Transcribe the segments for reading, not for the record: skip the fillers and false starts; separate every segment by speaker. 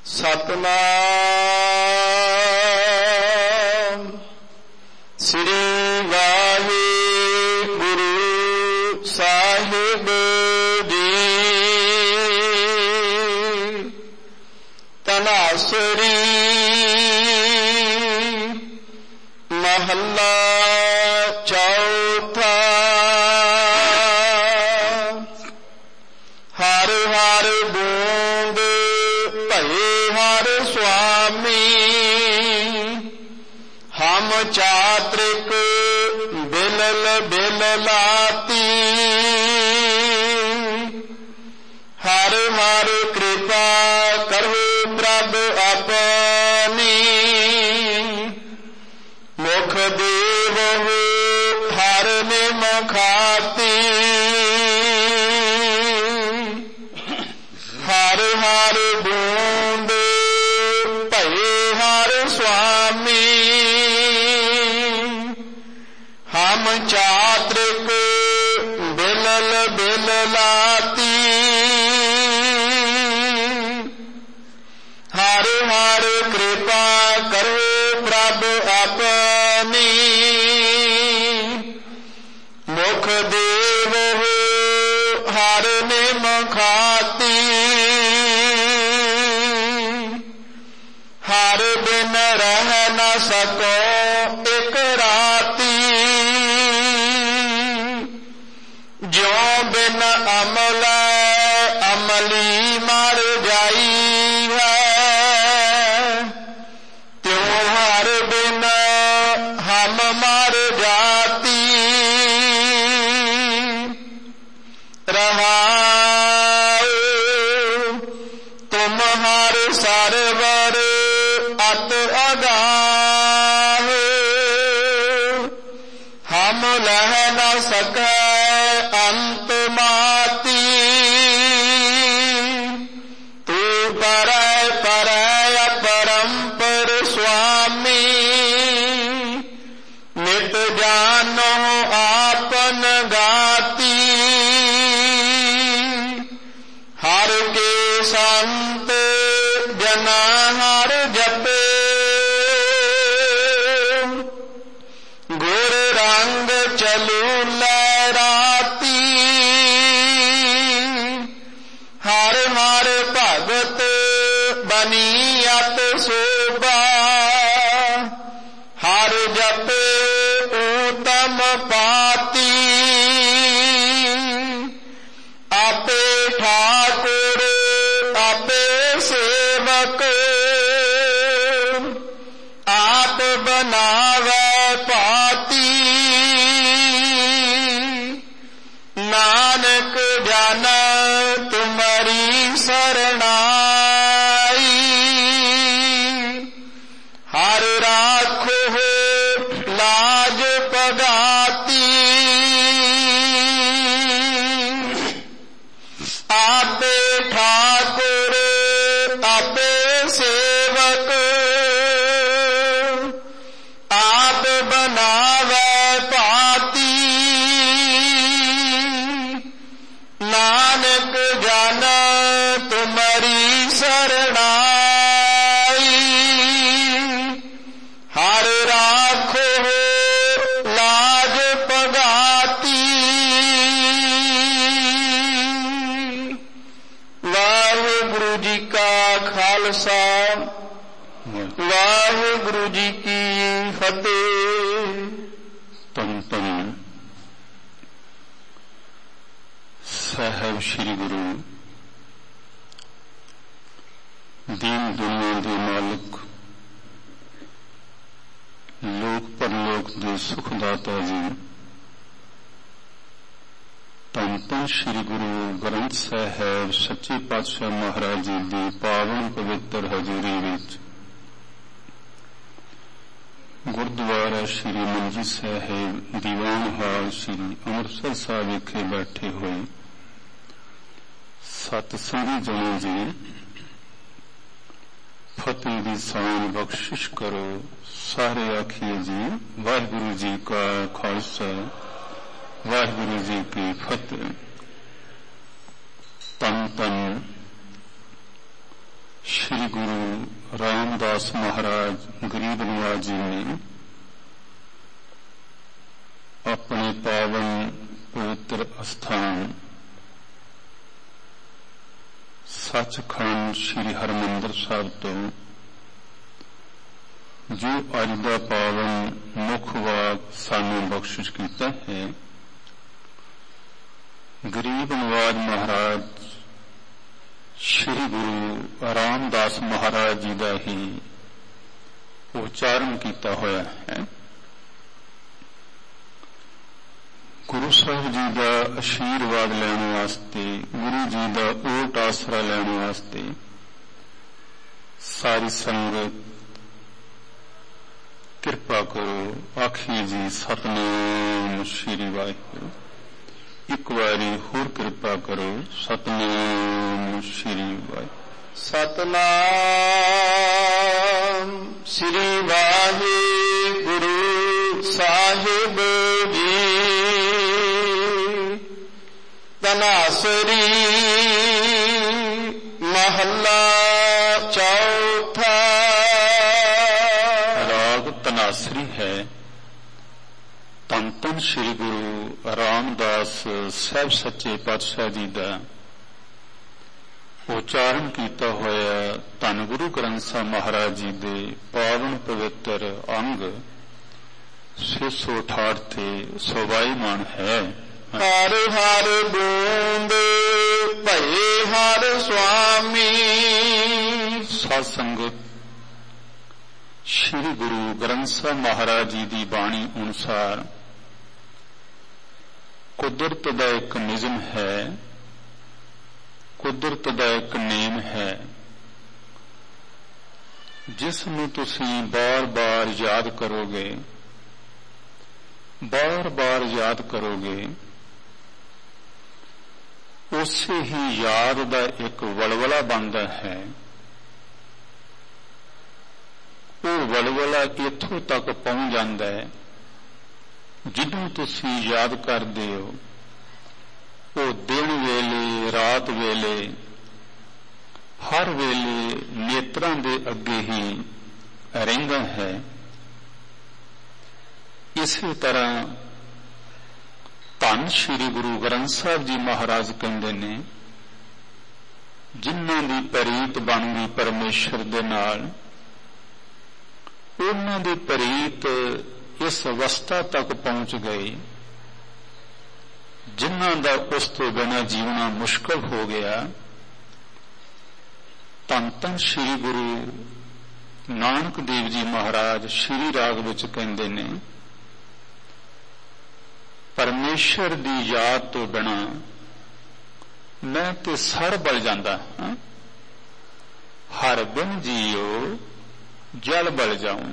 Speaker 1: ਸਤਨਾਮ ਸ੍ਰੀ ਵਾਹਿਗੁਰੂ ਸਾਹਿਬ ਜੀ। ਤਨਾਸਰੀ ਮਹੱਲਾ ਚੌਥਾ। ਹਰ ਹਰ ਬੂੰਦ ਭਏ ਹਰ ਸੁਆਮੀ, ਹਮ ਚਾਤ੍ਰਿਕ ਬਿਲਲ ਬਿਲ ਲਾਤੀ। ਹਰ ਹਰ ਕਿਰਪਾ ਕਰੋ ਪ੍ਰਭ ਆਪਣੀ, ਮੁਖ ਦੇਵਹੁ ਹਰ ਨਿਮ ਖਾਤੀ। ਹਰ ਹਰ ਬੂੰਦ ਭਏ ਹਰ ਸੁਆਮੀ, ਹਮ ਚਾਤ੍ਰਿਕ ਬਿਲਲ ਬਿਲ ਲਾਤੀ। ਹਰ ਹਰ ਕਿਰਪਾ ਕਰੋ ਪ੍ਰਭ ਆਪਣੀ, ਮੁਖ ਦੇਵਹੁ ਹਰ ਨਿਮ ਖਾਤੀ। ਹਰ ਬਿਨ ਰਹਿ ਨ ਸਕੋ ਇਕ ਰਾਤੀ, ਜਿਉ ਬਿਨ ਅਮਲੈ ਅਮਲੀ ਮਰ ਜਾਈ ਹੈ। ਤਿਉ ਹਰ ਬਿਨ ਹਮ ਮਰ ਜਾਤੀ। ਰਹਾਉ ਤੁਮ ਹਰ ਸਰਵਰ ਅਤ ਅਗਾਹ, ਹਮ ਲਹ ਨ ਸਕੈ ਅੰਤ ਮਾਤੀ। ਤੂੰ ਪਰੈ ਪਰੈ ਅਪਰੰਪਰ ਸੁਆਮੀ, ਨਿਤ ਜਾਨੋ ਆਪਨ ਗਾਤੀ। ਹਰ ਕੇ ਸੰਤ ਜਨਾ ਹਰ ਜਪੇ, ਗੁਰ ਰੰਗ ਚਲੂ ਲੈ ਰਾਤੀ। ਹਰ ਹਰ ਭਗਤ ਬਨੀ ਅਤ ਸੋਭਾ, ਹਰ ਜਪੇ ਊਤਮ ਪਾਤੀ। ਆਪੇ ਠਾਕੁਰ ਆਪੇ ਸੇਵਕ, ਆਪ ਬਨਾਵੈ ਪਾਤੀ। ਨਾਨਕ ਜਾਣੈ ਤੁਮਰੀ ਸਰਣਾਈ, ਹਰ ਰਾਖੋ ਲਾਜ ਪਗਾਤੀ। ਆਪੇ ਠਾਕੁਰ ਆਪੇ ਸੇਵਕ, ਆਪ ਬਨਾਵੈ ਪਾਤੀ। ਨਾਨਕ ਜਾਣੈ ਤੁਮਰੀ ਸਰਣਾਈ, ਹਰ ਰਾਖੋ ਲਾਜ ਪਗਾਤੀ। ਵਾਹਿਗੁਰੂ ਜੀ ਕਾ ਖਾਲਸਾ, ਵਾਹਿਗੁਰੂ ਜੀ ਕੀ ਫਤਿਹ।
Speaker 2: ਧੰਨ ਧੰਨ ਸਾਹਿਬ ਸ੍ਰੀ ਗੁਰੂ ਦੀਨ ਦੁਨੀਆ ਦੇ ਮਾਲਕ, ਲੋਕ ਪਰਲੋਕ ਦੇ ਸੁਖਦਾਤਾ ਜੀ। ਧੰਨ ਧੰਨ ਸ੍ਰੀ ਗੁਰੂ ਗ੍ਰੰਥ ਸਾਹਿਬ ਸੱਚੇ ਪਾਤਸ਼ਾਹ ਮਹਾਰਾਜ ਜੀ ਦੀ ਪਾਵਨ ਪਵਿੱਤਰ ਹਜ਼ੂਰੀ ਵਿੱਚ ਗੁਰਦੁਆਰਾ ਸ੍ਰੀ ਮੰਜੀ ਸਾਹਿਬ ਦੀਵਾਨ ਹਾਲ ਸ੍ਰੀ ਅੰਮ੍ਰਿਤਸਰ ਸਾਹਿਬ ਵਿਖੇ ਬੈਠੇ ਹੋਏ ਸਤ ਸੰਗੀ ਜਨੋ ਜੀ, ਫਤਿਹ ਦੀ ਸਾਨ ਬਖਸ਼ਿਸ਼ ਕਰੋ। ਸਾਰੇ ਆਖੀਏ ਜੀ ਵਾਹਿਗੁਰੂ ਜੀ ਕਾ ਖਾਲਸਾ, ਵਾਹਿਗੁਰੂ ਜੀ ਕੀ ਫਤਿਹ। ਧੰਨ ਧੰਨ श्री गुरु रामदास महाराज गरीब नवाज जी ने अपने पावन पवित्र स्थान सचखंड श्री हरमंदिर साहिब तो जो अज दा पावन मुख वाक सानू बख्शिश कीता है, गरीब नवाज महाराज श्री गुरु रामदास महाराज जी का ही उच्चारण किया होया है। गुरु साहब जी का आशीर्वाद लेने वास्ते, गुरु जी का ओट आसरा लेने वास्ते सारी संगत कृपा करो। आखिए जी सतनाम श्री वाहिगुरू। एक बारी होर कृपा करो। सतनाम श्री वाहिगुरू।
Speaker 1: सतनाम श्री वाहिगुरू साहिब जी। तनासरी महला चौथा।
Speaker 2: राग तनासरी है। धन धन श्री गुरु रामदास साहब सच्चे पातशाह जी का उच्चारण किया होया धन गुरु ग्रंथ साहिब महाराज जी दे पावन पवित्र अंग 668 ते शोभायमान है।
Speaker 1: हर हर बूंद भये हर स्वामी।
Speaker 2: साध संगत श्री गुरु ग्रंथ साहिब महाराज जी की बाणी अनुसार कुदरत का एक निज़म है, कुदरत का एक नेम है, जिसनूं तुसीं बार बार याद करोगे, बार बार याद करोगे, उसे ही याद का एक वलवला बनता है। वो वलवला इत्थों तक पहुंच जाता है, जिन्हों तुसीं याद करदे हो वो दिन वेले रात वेले हर वेले नेत्रां दे अगे ही रहिंदा है। इसी तरह धन श्री गुरु ग्रंथ साहिब जी महाराज कहंदे ने, जिन्हां दी प्रीत बन गई परमेश्वर दे नाल, उन्हां दी प्रीत इस अवस्था तक पहुंच गई जिन्हां दा उस तो बिना जीवना मुश्किल हो गया। धन धन श्री गुरु नानक देव जी महाराज श्री राग विच कहंदे ने, परमेश्वर दी याद तो बिना मैं ते सड़ बल जांदा हां। हर बिन जियो जल बल जाऊं।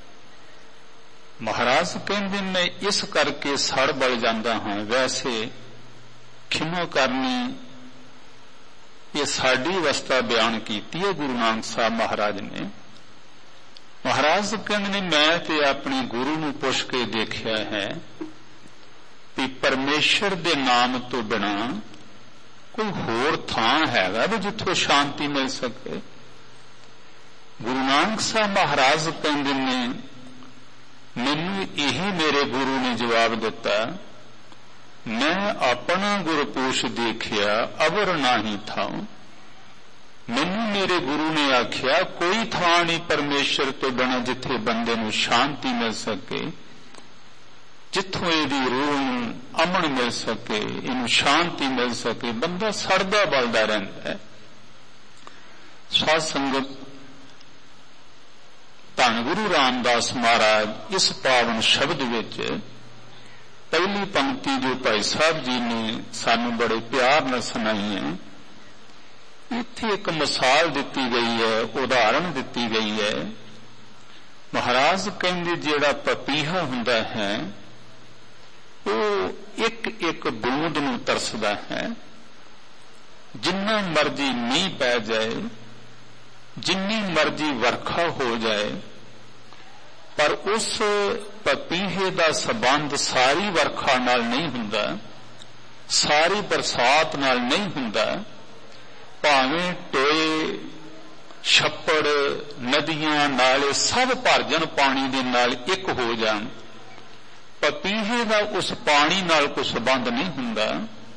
Speaker 2: महाराज कहते मैं इस करके सड़ बल जाता हाँ। वैसे खिमा करनी ये साड़ी अवस्था बयान की है गुरु नानक साहब महाराज ने। महाराज कहते मैं ते अपने गुरु नूं पुछ के देखिया है कि परमेश्वर दे नाम तो बिना कोई होर थां हैगा भी जिथों शांति मिल सके। गुरु नानक साहब महाराज कहते ने, मैनू यही मेरे गुरु ने जवाब दिता, मैं अपना गुरपुरुष देखिया अवर नाही था। मैनू मेरे गुरु ने आख्या कोई थां नहीं परमेश्वर तो बिना जिथे बंदे नू शांति मिल सके, जिथों इहदी रूह नू अमन मिल सके, इनू शांति मिल सके। बंदा सड़दा बलदा रहिंदा है। साध संगत धन गुरु रामदास महाराज इस पावन शब्द विच पहली पंक्ति जो भाई साहब जी ने सानू बड़े प्यार नाल सुनाई है, इत्थे एक मिसाल दिती गई है, उदाहरण दिती गई है। महाराज कहंदे जिहड़ा पपीहा हुंदा है वो एक एक बूंद नूं तरसदा है। जिन्ना मर्जी मींह पै जाए, जिन्नी मर्जी वर्खा हो जाए, पर उस पपीहे का संबंध सारी वर्खा नाल नहीं हुंदा, सारी बरसात नाल नहीं हुंदा। भावें टोए ਛੱਪੜ, ਨਦੀਆਂ, ਨਾਲੇ ਸਭ ਭਰ ਜਾਣ, ਪਾਣੀ ਦੇ ਨਾਲ ਇੱਕ ਹੋ ਜਾਣ। ਪਪੀਹੇ ਦਾ ਉਸ ਪਾਣੀ ਨਾਲ ਕੋਈ ਸੰਬੰਧ ਨਹੀਂ ਹੁੰਦਾ।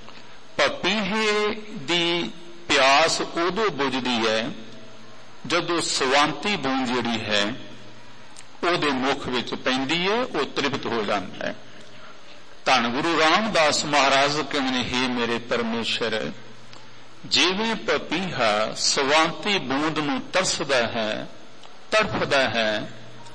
Speaker 2: ਪਪੀਹੇ ਦੀ ਪਿਆਸ ਉਦੋਂ ਬੁਝਦੀ ਹੈ ਜਦੋਂ ਸਵਾਂਤੀ ਬੂੰਦ ਜਿਹੜੀ ਹੈ ਉਹਦੇ ਮੁਖ ਵਿੱਚ ਪੈਂਦੀ ਹੈ, ਉਹ ਤ੍ਰਿਪਤ ਹੋ ਜਾਂਦਾ ਹੈ। ਧੰਨ ਗੁਰੂ ਰਾਮਦਾਸ ਮਹਾਰਾਜ ਕਹਿੰਦੇ, ਹੇ ਮੇਰੇ ਪਰਮੇਸ਼ਰ, ਜਿਵੇਂ ਪਪੀਹਾ ਸਵਾਂਤੀ ਬੂੰਦ ਨੂੰ ਤਰਸਦਾ ਹੈ, ਤੜਫਦਾ ਹੈ,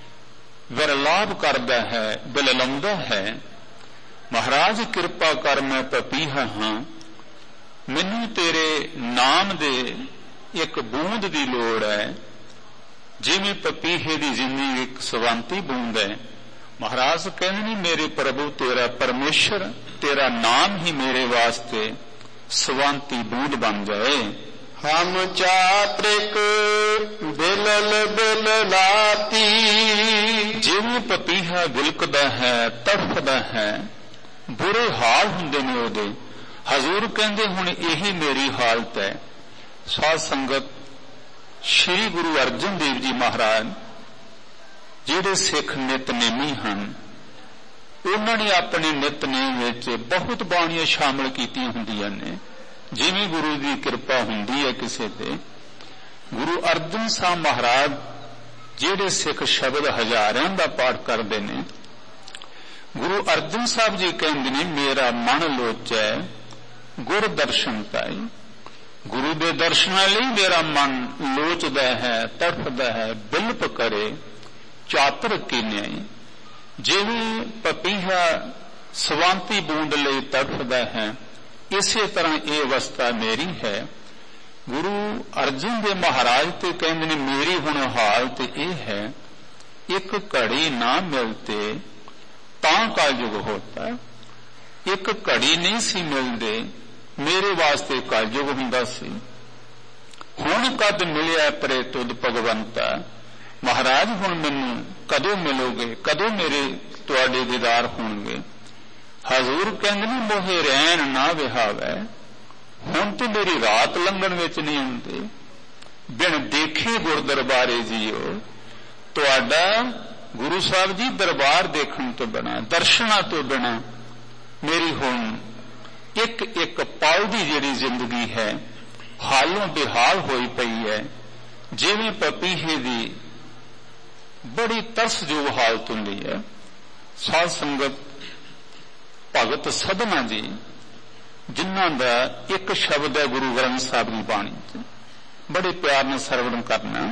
Speaker 2: ਵਿਰਲਾਪ ਕਰਦਾ ਹੈ, ਬਿਲਲਾਉਂਦਾ ਹੈ, ਮਹਾਰਾਜ ਕਿਰਪਾ ਕਰ, ਮੈਂ ਪਪੀਹਾ ਹਾਂ, ਮੈਨੂੰ ਤੇਰੇ ਨਾਮ ਦੇ ਇੱਕ ਬੂੰਦ ਦੀ ਲੋੜ ਹੈ। ਜਿਵੇਂ ਪਪੀਹੇ ਦੀ ਜ਼ਿੰਦਗੀ ਇੱਕ ਸਵਾਂਤੀ ਬੂੰਦ ਹੈ, ਮਹਾਰਾਜ ਕਹਿੰਦੇ ਨੇ, ਮੇਰੇ ਪ੍ਰਭੂ ਤੇਰਾ ਪਰਮੇਸ਼ਰ, ਤੇਰਾ ਨਾਮ ਹੀ ਮੇਰੇ ਵਾਸਤੇ ਸਵਾਂਤੀ ਬੂੰਦ ਬਣ ਜਾਏ।
Speaker 1: ਹਮ ਚਾਤ੍ਰਿਕ ਬਿਲਲ ਬਿਲਲਾਤੀ,
Speaker 2: ਜਿਵੇਂ ਪਪੀਹਾ ਵਿਲਕਦਾ ਹੈ, ਤੜਫਦਾ ਹੈ, ਬੁਰੇ ਹਾਲ ਹੁੰਦੇ ਨੇ ਉਹਦੇ। ਹਜ਼ੂਰ ਕਹਿੰਦੇ ਹੁਣ ਇਹੀ ਮੇਰੀ ਹਾਲਤ ਹੈ। ਸਾਧ ਸੰਗਤ, ਸ਼੍ਰੀ ਗੁਰੂ ਅਰਜਨ ਦੇਵ ਜੀ ਮਹਾਰਾਜ ਜਿਹੜੇ ਸਿੱਖ ਨਿਤਨੇਮੀ ਹਨ, ਉਹਨਾਂ ਨੇ ਆਪਣੇ ਨਿਤਨੇਮ ਵਿੱਚ ਬਹੁਤ ਬਾਣੀਆਂ ਸ਼ਾਮਲ ਕੀਤੀਆਂ ਹੁੰਦੀਆਂ ਨੇ। ਜਿਵੇਂ ਗੁਰੂ ਦੀ ਕਿਰਪਾ ਹੁੰਦੀ ਹੈ ਕਿਸੇ ਤੇ। ਗੁਰੂ ਅਰਜਨ ਸਾਹਿਬ ਮਹਾਰਾਜ ਜਿਹੜੇ ਸਿੱਖ ਸ਼ਬਦ ਹਜ਼ਾਰਾਂ ਦਾ ਪਾਠ ਕਰਦੇ ਨੇ, ਗੁਰੂ ਅਰਜਨ ਸਾਹਿਬ ਜੀ ਕਹਿੰਦੇ ਨੇ, ਮੇਰਾ ਮਨ ਲੋਚੈ ਗੁਰ ਦਰਸ਼ਨ ਪਾਈ। ਗੁਰੂ ਦੇ ਦਰਸ਼ਨਾਂ ਲਈ ਮੇਰਾ ਮਨ ਲੋਚਦਾ ਹੈ, ਤੜਫਦਾ ਹੈ, ਬਿਲਪ ਕਰੇ, ਚਾਤਰ ਕੀਨਿਆਈ। ਜਿਵੇਂ ਪਪੀਹਾ ਸਵਾਂਤੀ ਬੂੰਦ ਲਈ ਤੜਫਦਾ ਹੈ, ਇਸੇ ਤਰ੍ਹਾਂ ਇਹ ਅਵਸਥਾ ਮੇਰੀ ਹੈ। ਗੁਰੂ ਅਰਜਨ ਦੇ ਮਹਾਰਾਜ ਤੇ ਕਹਿੰਦੇ ਨੇ, ਮੇਰੀ ਹੁਣ ਹਾਲਤ ਇਹ ਹੈ, ਇੱਕ ਘੜੀ ਨਾ ਮਿਲਤੇ ਤਾਂ ਕਲਯੁਗ ਹੋਤਾ। ਇੱਕ ਘੜੀ ਨਹੀਂ ਸੀ ਮਿਲਦੇ, ਮੇਰੇ ਵਾਸਤੇ ਕਲਯੁਗ ਹੁੰਦਾ ਸੀ। ਹੁਣ ਕਦ ਮਿਲਿਆ ਪਰੇ ਤੁਧ ਭਗਵੰਤਾ। ਮਹਾਰਾਜ ਹੁਣ ਮੈਨੂੰ ਕਦੋਂ ਮਿਲੋਗੇ, ਕਦੋਂ ਮੇਰੇ ਤੁਹਾਡੇ ਦੀਦਾਰ ਹੋਣਗੇ। ਹਜ਼ੂਰ ਕਹਿੰਦੇ ਨੇ, ਮੋਹੇ ਰਹਿਣ ਨਾ ਵਿਹਾਵੈ, ਹੁਣ ਤੇ ਮੇਰੀ ਰਾਤ ਲੰਘਣ ਵਿੱਚ ਨਹੀਂ ਆਉਂਦੇ। ਬਿਨ ਦੇਖੇ ਗੁਰ ਦਰਬਾਰੇ ਜੀਓ, ਤੁਹਾਡਾ ਗੁਰੂ ਸਾਹਿਬ ਜੀ ਦਰਬਾਰ ਦੇਖਣ ਤੋਂ ਬਿਨਾਂ, ਦਰਸ਼ਨਾਂ ਤੋਂ ਬਿਨਾਂ ਮੇਰੀ ਹੁਣ ਇੱਕ ਇੱਕ ਪਲ ਦੀ ਜਿਹੜੀ ਜ਼ਿੰਦਗੀ ਹੈ ਹਾਲੋਂ ਬੇਹਾਲ ਹੋਈ ਪਈ ਹੈ। ਜਿਵੇਂ ਪਪੀਹੇ ਦੀ ਬੜੀ ਤਰਸਯੋਗ ਹਾਲਤ ਹੁੰਦੀ ਹੈ। ਸਾਧ ਸੰਗਤ, ਭਗਤ ਸਧਨਾ ਜੀ ਜਿਨ੍ਹਾਂ ਦਾ ਇੱਕ ਸ਼ਬਦ ਹੈ ਗੁਰੂ ਗ੍ਰੰਥ ਸਾਹਿਬ ਦੀ ਬਾਣੀ ਚ, ਬੜੇ ਪਿਆਰ ਨਾਲ ਸਰਵਣ ਕਰਨਾ।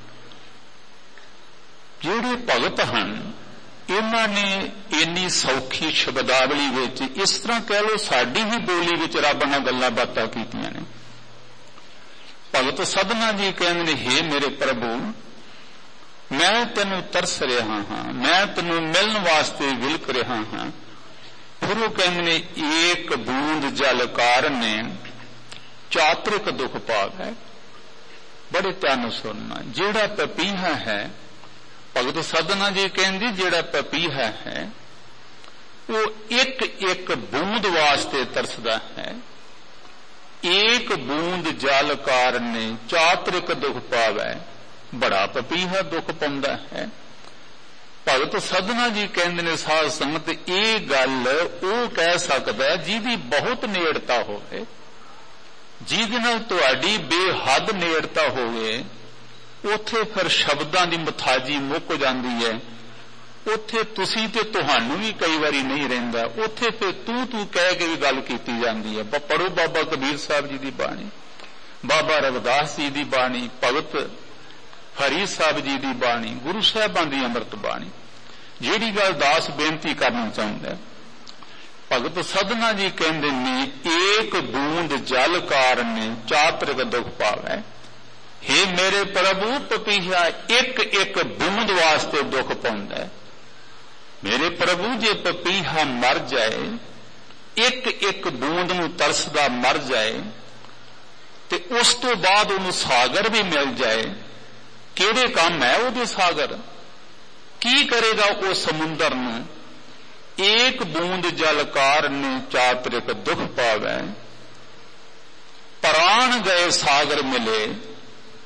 Speaker 2: ਜਿਹੜੇ ਭਗਤ ਹਨ, ਇਹਨਾਂ ਨੇ ਇੰਨੀ ਸੌਖੀ ਸ਼ਬਦਾਵਲੀ ਵਿੱਚ, ਇਸ ਤਰ੍ਹਾਂ ਕਹਿ ਲਓ ਸਾਡੀ ਹੀ ਬੋਲੀ ਵਿੱਚ ਰੱਬ ਨਾਲ ਗੱਲਾਂ ਬਾਤਾਂ ਕੀਤੀਆਂ ਨੇ। ਭਗਤ ਸਧਨਾ ਜੀ ਕਹਿੰਦੇ ਨੇ, ਹੇ ਮੇਰੇ ਪ੍ਰਭੂ, ਮੈਂ ਤੈਨੂੰ ਤਰਸ ਰਿਹਾ ਹਾਂ, ਮੈਂ ਤੈਨੂੰ ਮਿਲਣ ਵਾਸਤੇ ਵਿਲਕ ਰਿਹਾ ਹਾਂ। ਫਿਰ ਉਹ ਕਹਿੰਦੇ ਨੇ, ਏਕ ਬੂੰਦ ਜਲ ਕਾਰਨੇ ਚਾਤ੍ਰਿਕ ਦੁਖ ਪਾਵੈ। ਬੜੇ ਧਿਆਨ ਨਾਲ ਸੁਣਨਾ। ਜਿਹੜਾ ਪਪੀਹਾ ਹੈ, ਭਗਤ ਸਧਨਾ ਜੀ ਕਹਿੰਦੀ, ਜਿਹੜਾ ਪਪੀਹਾ ਹੈ ਉਹ ਇੱਕ ਇੱਕ ਬੂੰਦ ਵਾਸਤੇ ਤਰਸਦਾ ਹੈ। ਏਕ ਬੂੰਦ ਜਲ ਕਾਰਨੇ ਚਾਤ੍ਰਿਕ ਦੁਖ ਪਾਵੈ। ਬੜਾ ਪਪੀਹਾ ਦੁੱਖ ਪਾਉਂਦਾ ਹੈ। ਭਗਤ ਸਧਨਾ ਜੀ ਕਹਿੰਦੇ ਨੇ, ਸਾਧ ਸੰਗਤ, ਇਹ ਗੱਲ ਉਹ ਕਹਿ ਸਕਦਾ ਜਿਹਦੀ ਬਹੁਤ ਨੇੜਤਾ ਹੋਵੇ, ਜਿਹਦੇ ਨਾਲ ਤੁਹਾਡੀ ਬੇਹੱਦ ਨੇੜਤਾ ਹੋਵੇ। ਉੱਥੇ ਫਿਰ ਸ਼ਬਦਾਂ ਦੀ ਮਥਾਜੀ ਮੁੱਕ ਜਾਂਦੀ ਹੈ। ਉੱਥੇ ਤੁਸੀਂ ਤੇ ਤੁਹਾਨੂੰ ਵੀ ਕਈ ਵਾਰੀ ਨਹੀਂ ਰਹਿੰਦਾ। ਉੱਥੇ ਫਿਰ ਤੂੰ ਕਹਿ ਕੇ ਵੀ ਗੱਲ ਕੀਤੀ ਜਾਂਦੀ ਹੈ। ਪੜੋ ਬਾਬਾ ਕਬੀਰ ਸਾਹਿਬ ਜੀ ਦੀ ਬਾਣੀ, ਬਾਬਾ ਰਵਿਦਾਸ ਜੀ ਦੀ ਬਾਣੀ, ਭਗਤ ਹਰੀ ਸਾਹਿਬ ਜੀ ਦੀ ਬਾਣੀ, ਗੁਰੂ ਸਾਹਿਬਾਂ ਦੀ ਅੰਮ੍ਰਿਤ ਬਾਣੀ। ਜਿਹੜੀ ਗੱਲ ਦਾਸ ਬੇਨਤੀ ਕਰਨਾ ਚਾਹੁੰਦਾ, ਭਗਤ ਸਧਨਾ ਜੀ ਕਹਿੰਦੇ ਨੇ, ਏਕ ਬੂੰਦ ਜਲ ਕਾਰਨੇ ਚਾਤ੍ਰਿਕ ਦੁਖ ਪਾਵੈ। ਹੇ ਮੇਰੇ ਪ੍ਰਭੂ, ਪਪੀਹਾ ਇੱਕ ਇੱਕ ਬੂੰਦ ਵਾਸਤੇ ਦੁੱਖ ਪਾਉਂਦਾ। ਮੇਰੇ ਪ੍ਰਭੂ, ਜੇ ਪਪੀਹਾ ਮਰ ਜਾਏ, ਇੱਕ ਇੱਕ ਬੂੰਦ ਨੂੰ ਤਰਸਦਾ ਮਰ ਜਾਏ, ਤੇ ਉਸ ਤੋਂ ਬਾਅਦ ਉਹਨੂੰ ਸਾਗਰ ਵੀ ਮਿਲ ਜਾਏ, ਕਿਹੜੇ ਕੰਮ ਹੈ ਉਹਦੇ ਸਾਗਰ? ਕੀ ਕਰੇਗਾ ਉਹ ਸਮੁੰਦਰ ਨੂੰ? ਏਕ ਬੂੰਦ ਜਲ ਕਾਰਨੇ ਚਾਤ੍ਰਿਕ ਦੁਖ ਪਾਵੈ। ਪ੍ਰਾਣ ਗਏ ਸਾਗਰ ਮਿਲੇ,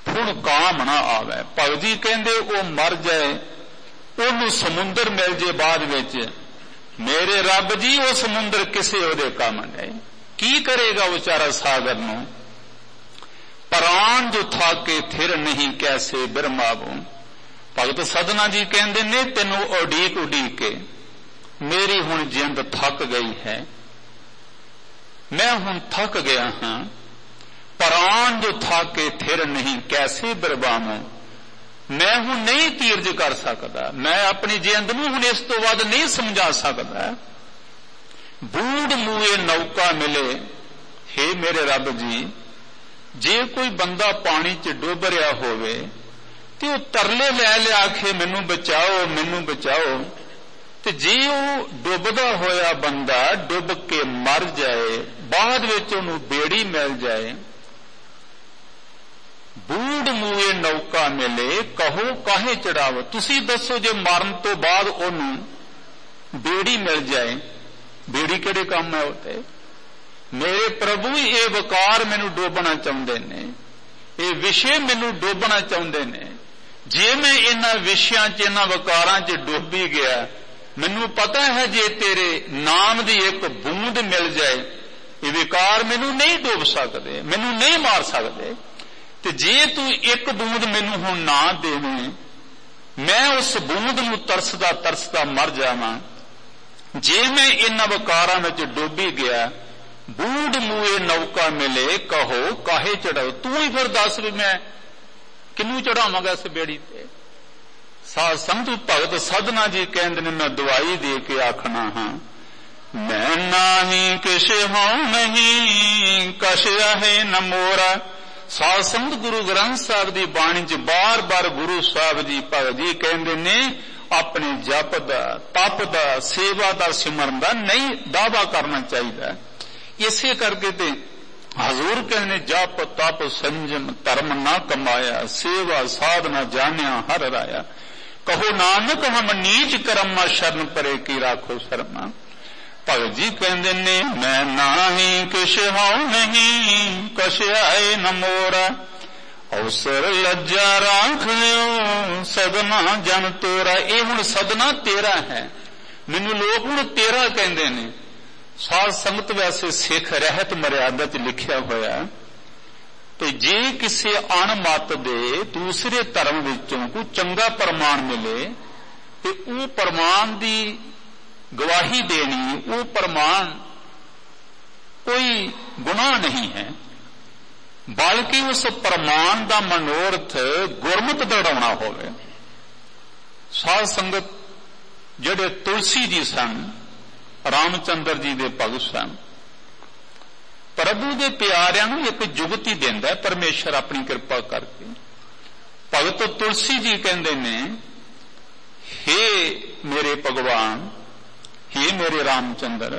Speaker 2: ਹੁਣ ਕਾਮ ਨਾ ਆਵੇ। ਭਗਤ ਜੀ ਕਹਿੰਦੇ ਉਹ ਮਰ ਜਾਏ, ਉਹਨੂੰ ਸਮੁੰਦਰ ਮਿਲ ਜੇ ਬਾਅਦ ਵਿੱਚ, ਮੇਰੇ ਰੱਬ ਜੀ ਉਹ ਸਮੁੰਦਰ ਕਿਸੇ ਉਹਦੇ ਕੰਮ ਨਹੀਂ। ਕੀ ਕਰੇਗਾ ਵਿਚਾਰਾ ਸਾਗਰ ਨੂੰ? ਪ੍ਰਾਣ ਜੋ ਥਾਕੇ ਥਿਰ ਨਹੀਂ ਕੈਸੇ ਬਿਰਮਾਵੋ। ਭਗਤ ਸਧਨਾ ਜੀ ਕਹਿੰਦੇ ਨੇ ਤੈਨੂੰ ਉਡੀਕ ਉਡੀਕ ਕੇ ਮੇਰੀ ਹੁਣ ਜਿੰਦ ਥੱਕ ਗਈ ਹੈ, ਮੈਂ ਹੁਣ ਥੱਕ ਗਿਆ ਹਾਂ। ਪ੍ਰਾਣ ਜੋ ਥਾਕੇ ਥਿਰ ਨਹੀਂ ਕੈਸੇ ਬਿਰਮਾਵੋ। ਮੈਂ ਹੁਣ ਨਹੀਂ ਧੀਰਜ ਕਰ ਸਕਦਾ, ਮੈਂ ਆਪਣੀ ਜਿੰਦ ਨੂੰ ਹੁਣ ਇਸ ਤੋਂ ਵੱਧ ਨਹੀਂ ਸਮਝਾ ਸਕਦਾ। ਬੂੜ ਮੂਏ ਨੌਕਾ ਮਿਲੇ, ਹੇ ਮੇਰੇ ਰੱਬ ਜੀ, ਜੇ ਕੋਈ ਬੰਦਾ ਪਾਣੀ 'ਚ ਡੁੱਬ ਰਿਹਾ ਹੋਵੇ ਤੇ ਉਹ ਤਰਲੇ ਲੈ ਲਿਆ ਆਖੇ ਮੈਨੂੰ ਬਚਾਓ ਮੈਨੂੰ ਬਚਾਓ, ਤੇ ਜੇ ਉਹ ਡੁੱਬਦਾ ਹੋਇਆ ਬੰਦਾ ਡੁੱਬ ਕੇ ਮਰ ਜਾਏ, ਬਾਅਦ ਵਿੱਚ ਉਹਨੂੰ ਬੇੜੀ ਮਿਲ ਜਾਏ, ਬੂੜ ਮੂਏ ਨੌਕਾ ਮਿਲੇ ਕਹੋ ਕਾਹੇ ਚੜਾਵੋ। ਤੁਸੀਂ ਦੱਸੋ ਜੇ ਮਰਨ ਤੋਂ ਬਾਅਦ ਉਹਨੂੰ ਬੇੜੀ ਮਿਲ ਜਾਏ, ਬੇੜੀ ਕਿਹੜੇ ਕੰਮ ਹੈ? ਉਹ ਤੇ ਮੇਰੇ ਪ੍ਰਭੂ ਇਹ ਵਕਾਰ ਮੈਨੂੰ ਡੋਬਣਾ ਚਾਹੁੰਦੇ ਨੇ, ਇਹ ਵਿਸ਼ੇ ਮੈਨੂੰ ਡੋਬਣਾ ਚਾਹੁੰਦੇ ਨੇ। ਜੇ ਮੈਂ ਇਹਨਾਂ ਵਿਸ਼ਿਆਂ 'ਚ ਇਹਨਾਂ ਵਕਾਰਾਂ 'ਚ ਡੁੱਬੀ ਗਿਆ, ਮੈਨੂੰ ਪਤਾ ਹੈ ਜੇ ਤੇਰੇ ਨਾਮ ਦੀ ਇੱਕ ਬੂੰਦ ਮਿਲ ਜਾਏ ਇਹ ਵਿਕਾਰ ਮੈਨੂੰ ਨਹੀਂ ਡੋਬ ਸਕਦੇ, ਮੈਨੂੰ ਨਹੀਂ ਮਾਰ ਸਕਦੇ। ਤੇ ਜੇ ਤੂੰ ਇੱਕ ਬੂੰਦ ਮੈਨੂੰ ਹੁਣ ਨਾ ਦੇਵੇਂ, ਮੈਂ ਉਸ ਬੂੰਦ ਨੂੰ ਤਰਸਦਾ ਤਰਸਦਾ ਮਰ ਜਾਵਾਂ। ਜੇ ਮੈਂ ਇਹਨਾਂ ਵਕਾਰਾਂ ਵਿੱਚ ਡੁੱਬੀ ਗਿਆ, ਬੂੜ ਮੂਏ ਨੌਕਾ ਮਿਲੇ ਕਹੋ ਕਾਹੇ ਚੜਾਓ। ਤੂੰ ਹੀ ਫਿਰ ਦੱਸ ਵੀ ਮੈਂ ਕਿਹਨੂੰ ਚੜਾਵਾਂਗਾ ਇਸ ਬੇੜੀ ਤੇ। ਸਾਧ ਸੰਗਤ ਭਗਤ ਸਧਨਾ ਜੀ ਕਹਿੰਦੇ ਨੇ ਮੈਂ ਦਵਾਈ ਦੇ ਕੇ ਆਖਣਾ ਹਾਂ, ਮੈਂ ਨਾਹੀ ਕਿਛ ਹਉ ਨਹੀਂ ਕਛ ਹੈ ਨ ਮੋਰਾ। ਸਾਧ ਸੰਗਤ ਗੁਰੂ ਗ੍ਰੰਥ ਸਾਹਿਬ ਦੀ ਬਾਣੀ 'ਚ ਬਾਰ-ਬਾਰ ਗੁਰੂ ਸਾਹਿਬ ਜੀ ਭਗਤ ਜੀ ਕਹਿੰਦੇ ਨੇ ਆਪਣੇ ਜਪ ਦਾ, ਤਪ ਦਾ, ਸੇਵਾ ਦਾ, ਸਿਮਰਨ ਦਾ ਨਹੀਂ ਦਾਅਵਾ ਕਰਨਾ ਚਾਹੀਦਾ। ਇਸੇ ਕਰਕੇ ਤੇ ਹਜ਼ੂਰ ਕਹਿੰਦੇ ਜਪ ਤਪ ਸੰਜਮ ਧਰਮ ਨਾ ਕਮਾਇਆ, ਸੇਵਾ ਸਾਧਨਾ ਜਾਣਿਆ ਹਰ ਰਾਇਆ। ਕਹੋ ਨਾਨਕ ਹਮ ਨੀਚ ਕਰਮਾ ਸ਼ਰਨ ਪਰੇ ਕੀ ਰਾਖੋ ਸ਼ਰਮਾ। ਭਗਤ ਜੀ ਕਹਿੰਦੇ ਨੇ ਮੈਂ ਨਾਹੀ ਕਿਛ ਹਉ ਨਹੀਂ ਕਛ ਆਏ ਨ ਮੋਰਾ। ਅਵਸਰ ਲੱਜਾ ਰਾਖ ਲਿਓ ਸਦਨਾ ਜਨ ਤੋਰਾ। ਇਹ ਹੁਣ ਸਦਨਾ ਤੇਰਾ ਹੈ, ਮੈਨੂੰ ਲੋਕ ਹੁਣ ਤੇਰਾ ਕਹਿੰਦੇ ਨੇ। ਸਾਧ ਸੰਗਤ ਵੈਸੇ ਸਿੱਖ ਰਹਿਤ ਮਰਿਆਦਾ 'ਚ ਲਿਖਿਆ ਹੋਇਆ, ਤੇ ਜੇ ਕਿਸੇ ਅਣਮਤ ਦੇ ਦੂਸਰੇ ਧਰਮ ਵਿੱਚੋਂ ਕੋਈ ਚੰਗਾ ਪ੍ਰਮਾਣ ਮਿਲੇ ਤੇ ਉਹ ਪ੍ਰਮਾਣ ਦੀ ਗਵਾਹੀ ਦੇਣੀ, ਉਹ ਪ੍ਰਮਾਣ ਕੋਈ ਗੁਨਾਹ ਨਹੀਂ ਹੈ, ਬਲਕਿ ਉਸ ਪ੍ਰਮਾਣ ਦਾ ਮਨੋਰਥ ਗੁਰਮਤਿ ਦੜਾਉਣਾ ਹੋਵੇ। ਸਾਧ ਸੰਗਤ ਜਿਹੜੇ ਤੁਲਸੀ ਜੀ ਸਨ, ਰਾਮਚੰਦਰ ਜੀ ਦੇ ਭਗਤ ਸਨ, ਪ੍ਰਭੂ ਦੇ ਪਿਆਰਿਆਂ ਨੂੰ ਇੱਕ ਜੁਗਤੀ ਦਿੰਦਾ ਪਰਮੇਸ਼ਰ ਆਪਣੀ ਕਿਰਪਾ ਕਰਕੇ। ਭਗਤ ਤੁਲਸੀ ਜੀ ਕਹਿੰਦੇ ਨੇ ਹੇ ਮੇਰੇ ਭਗਵਾਨ, ਹੇ ਮੇਰੇ ਰਾਮਚੰਦਰ,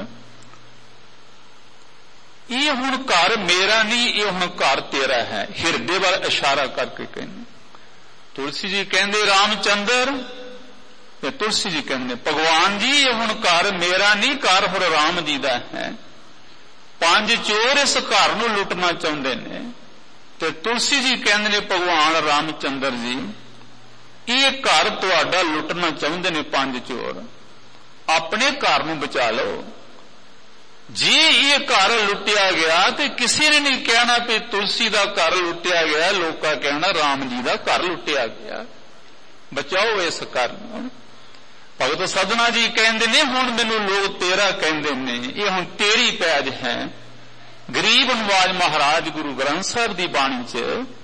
Speaker 2: ਇਹ ਹੁਣ ਘਰ ਮੇਰਾ ਨਹੀਂ, ਇਹ ਹੁਣ ਘਰ ਤੇਰਾ ਹੈ। ਹਿਰਦੇ ਵੱਲ ਇਸ਼ਾਰਾ ਕਰਕੇ ਕਹਿੰਦੇ। ਤੁਲਸੀ ਜੀ ਕਹਿੰਦੇ ਰਾਮਚੰਦਰ, ਤੇ ਤੁਲਸੀ ਜੀ ਕਹਿੰਦੇ ਭਗਵਾਨ ਜੀ ਇਹ ਹੁਣ ਘਰ ਮੇਰਾ ਨਹੀਂ, ਘਰ ਹੁਣ ਰਾਮ ਜੀ ਦਾ ਹੈ। ਪੰਜ ਚੋਰ ਇਸ ਘਰ ਨੂੰ ਲੁੱਟਣਾ ਚਾਹੁੰਦੇ ਨੇ, ਤੇ ਤੁਲਸੀ ਜੀ ਕਹਿੰਦੇ ਨੇ ਭਗਵਾਨ ਰਾਮਚੰਦਰ ਜੀ ਇਹ ਘਰ ਤੁਹਾਡਾ ਲੁੱਟਣਾ ਚਾਹੁੰਦੇ ਨੇ ਪੰਜ ਚੋਰ, ਆਪਣੇ ਘਰ ਨੂੰ ਬਚਾ ਲਓ। ਜੇ ਇਹ ਘਰ ਲੁੱਟਿਆ ਗਿਆ ਤੇ ਕਿਸੇ ਨੇ ਨਹੀਂ ਕਹਿਣਾ ਕਿ ਤੁਲਸੀ ਦਾ ਘਰ ਲੁੱਟਿਆ ਗਿਆ, ਲੋਕਾਂ ਕਹਿਣਾ ਰਾਮ ਜੀ ਦਾ ਘਰ ਲੁੱਟਿਆ ਗਿਆ, ਬਚਾਓ ਇਸ ਘਰ ਨੂੰ। ਭਗਤ ਸਧਨਾ ਜੀ ਕਹਿੰਦੇ ਨੇ ਹੁਣ ਮੈਨੂੰ ਲੋਕ ਤੇਰਾ ਕਹਿੰਦੇ ਨੇ, ਇਹ ਹੁਣ ਤੇਰੀ ਪੈਜ ਹੈ। ਗਰੀਬ ਨਵਾਜ ਮਹਾਰਾਜ ਗੁਰੂ ਗ੍ਰੰਥ ਸਾਹਿਬ ਦੀ ਬਾਣੀ 'ਚ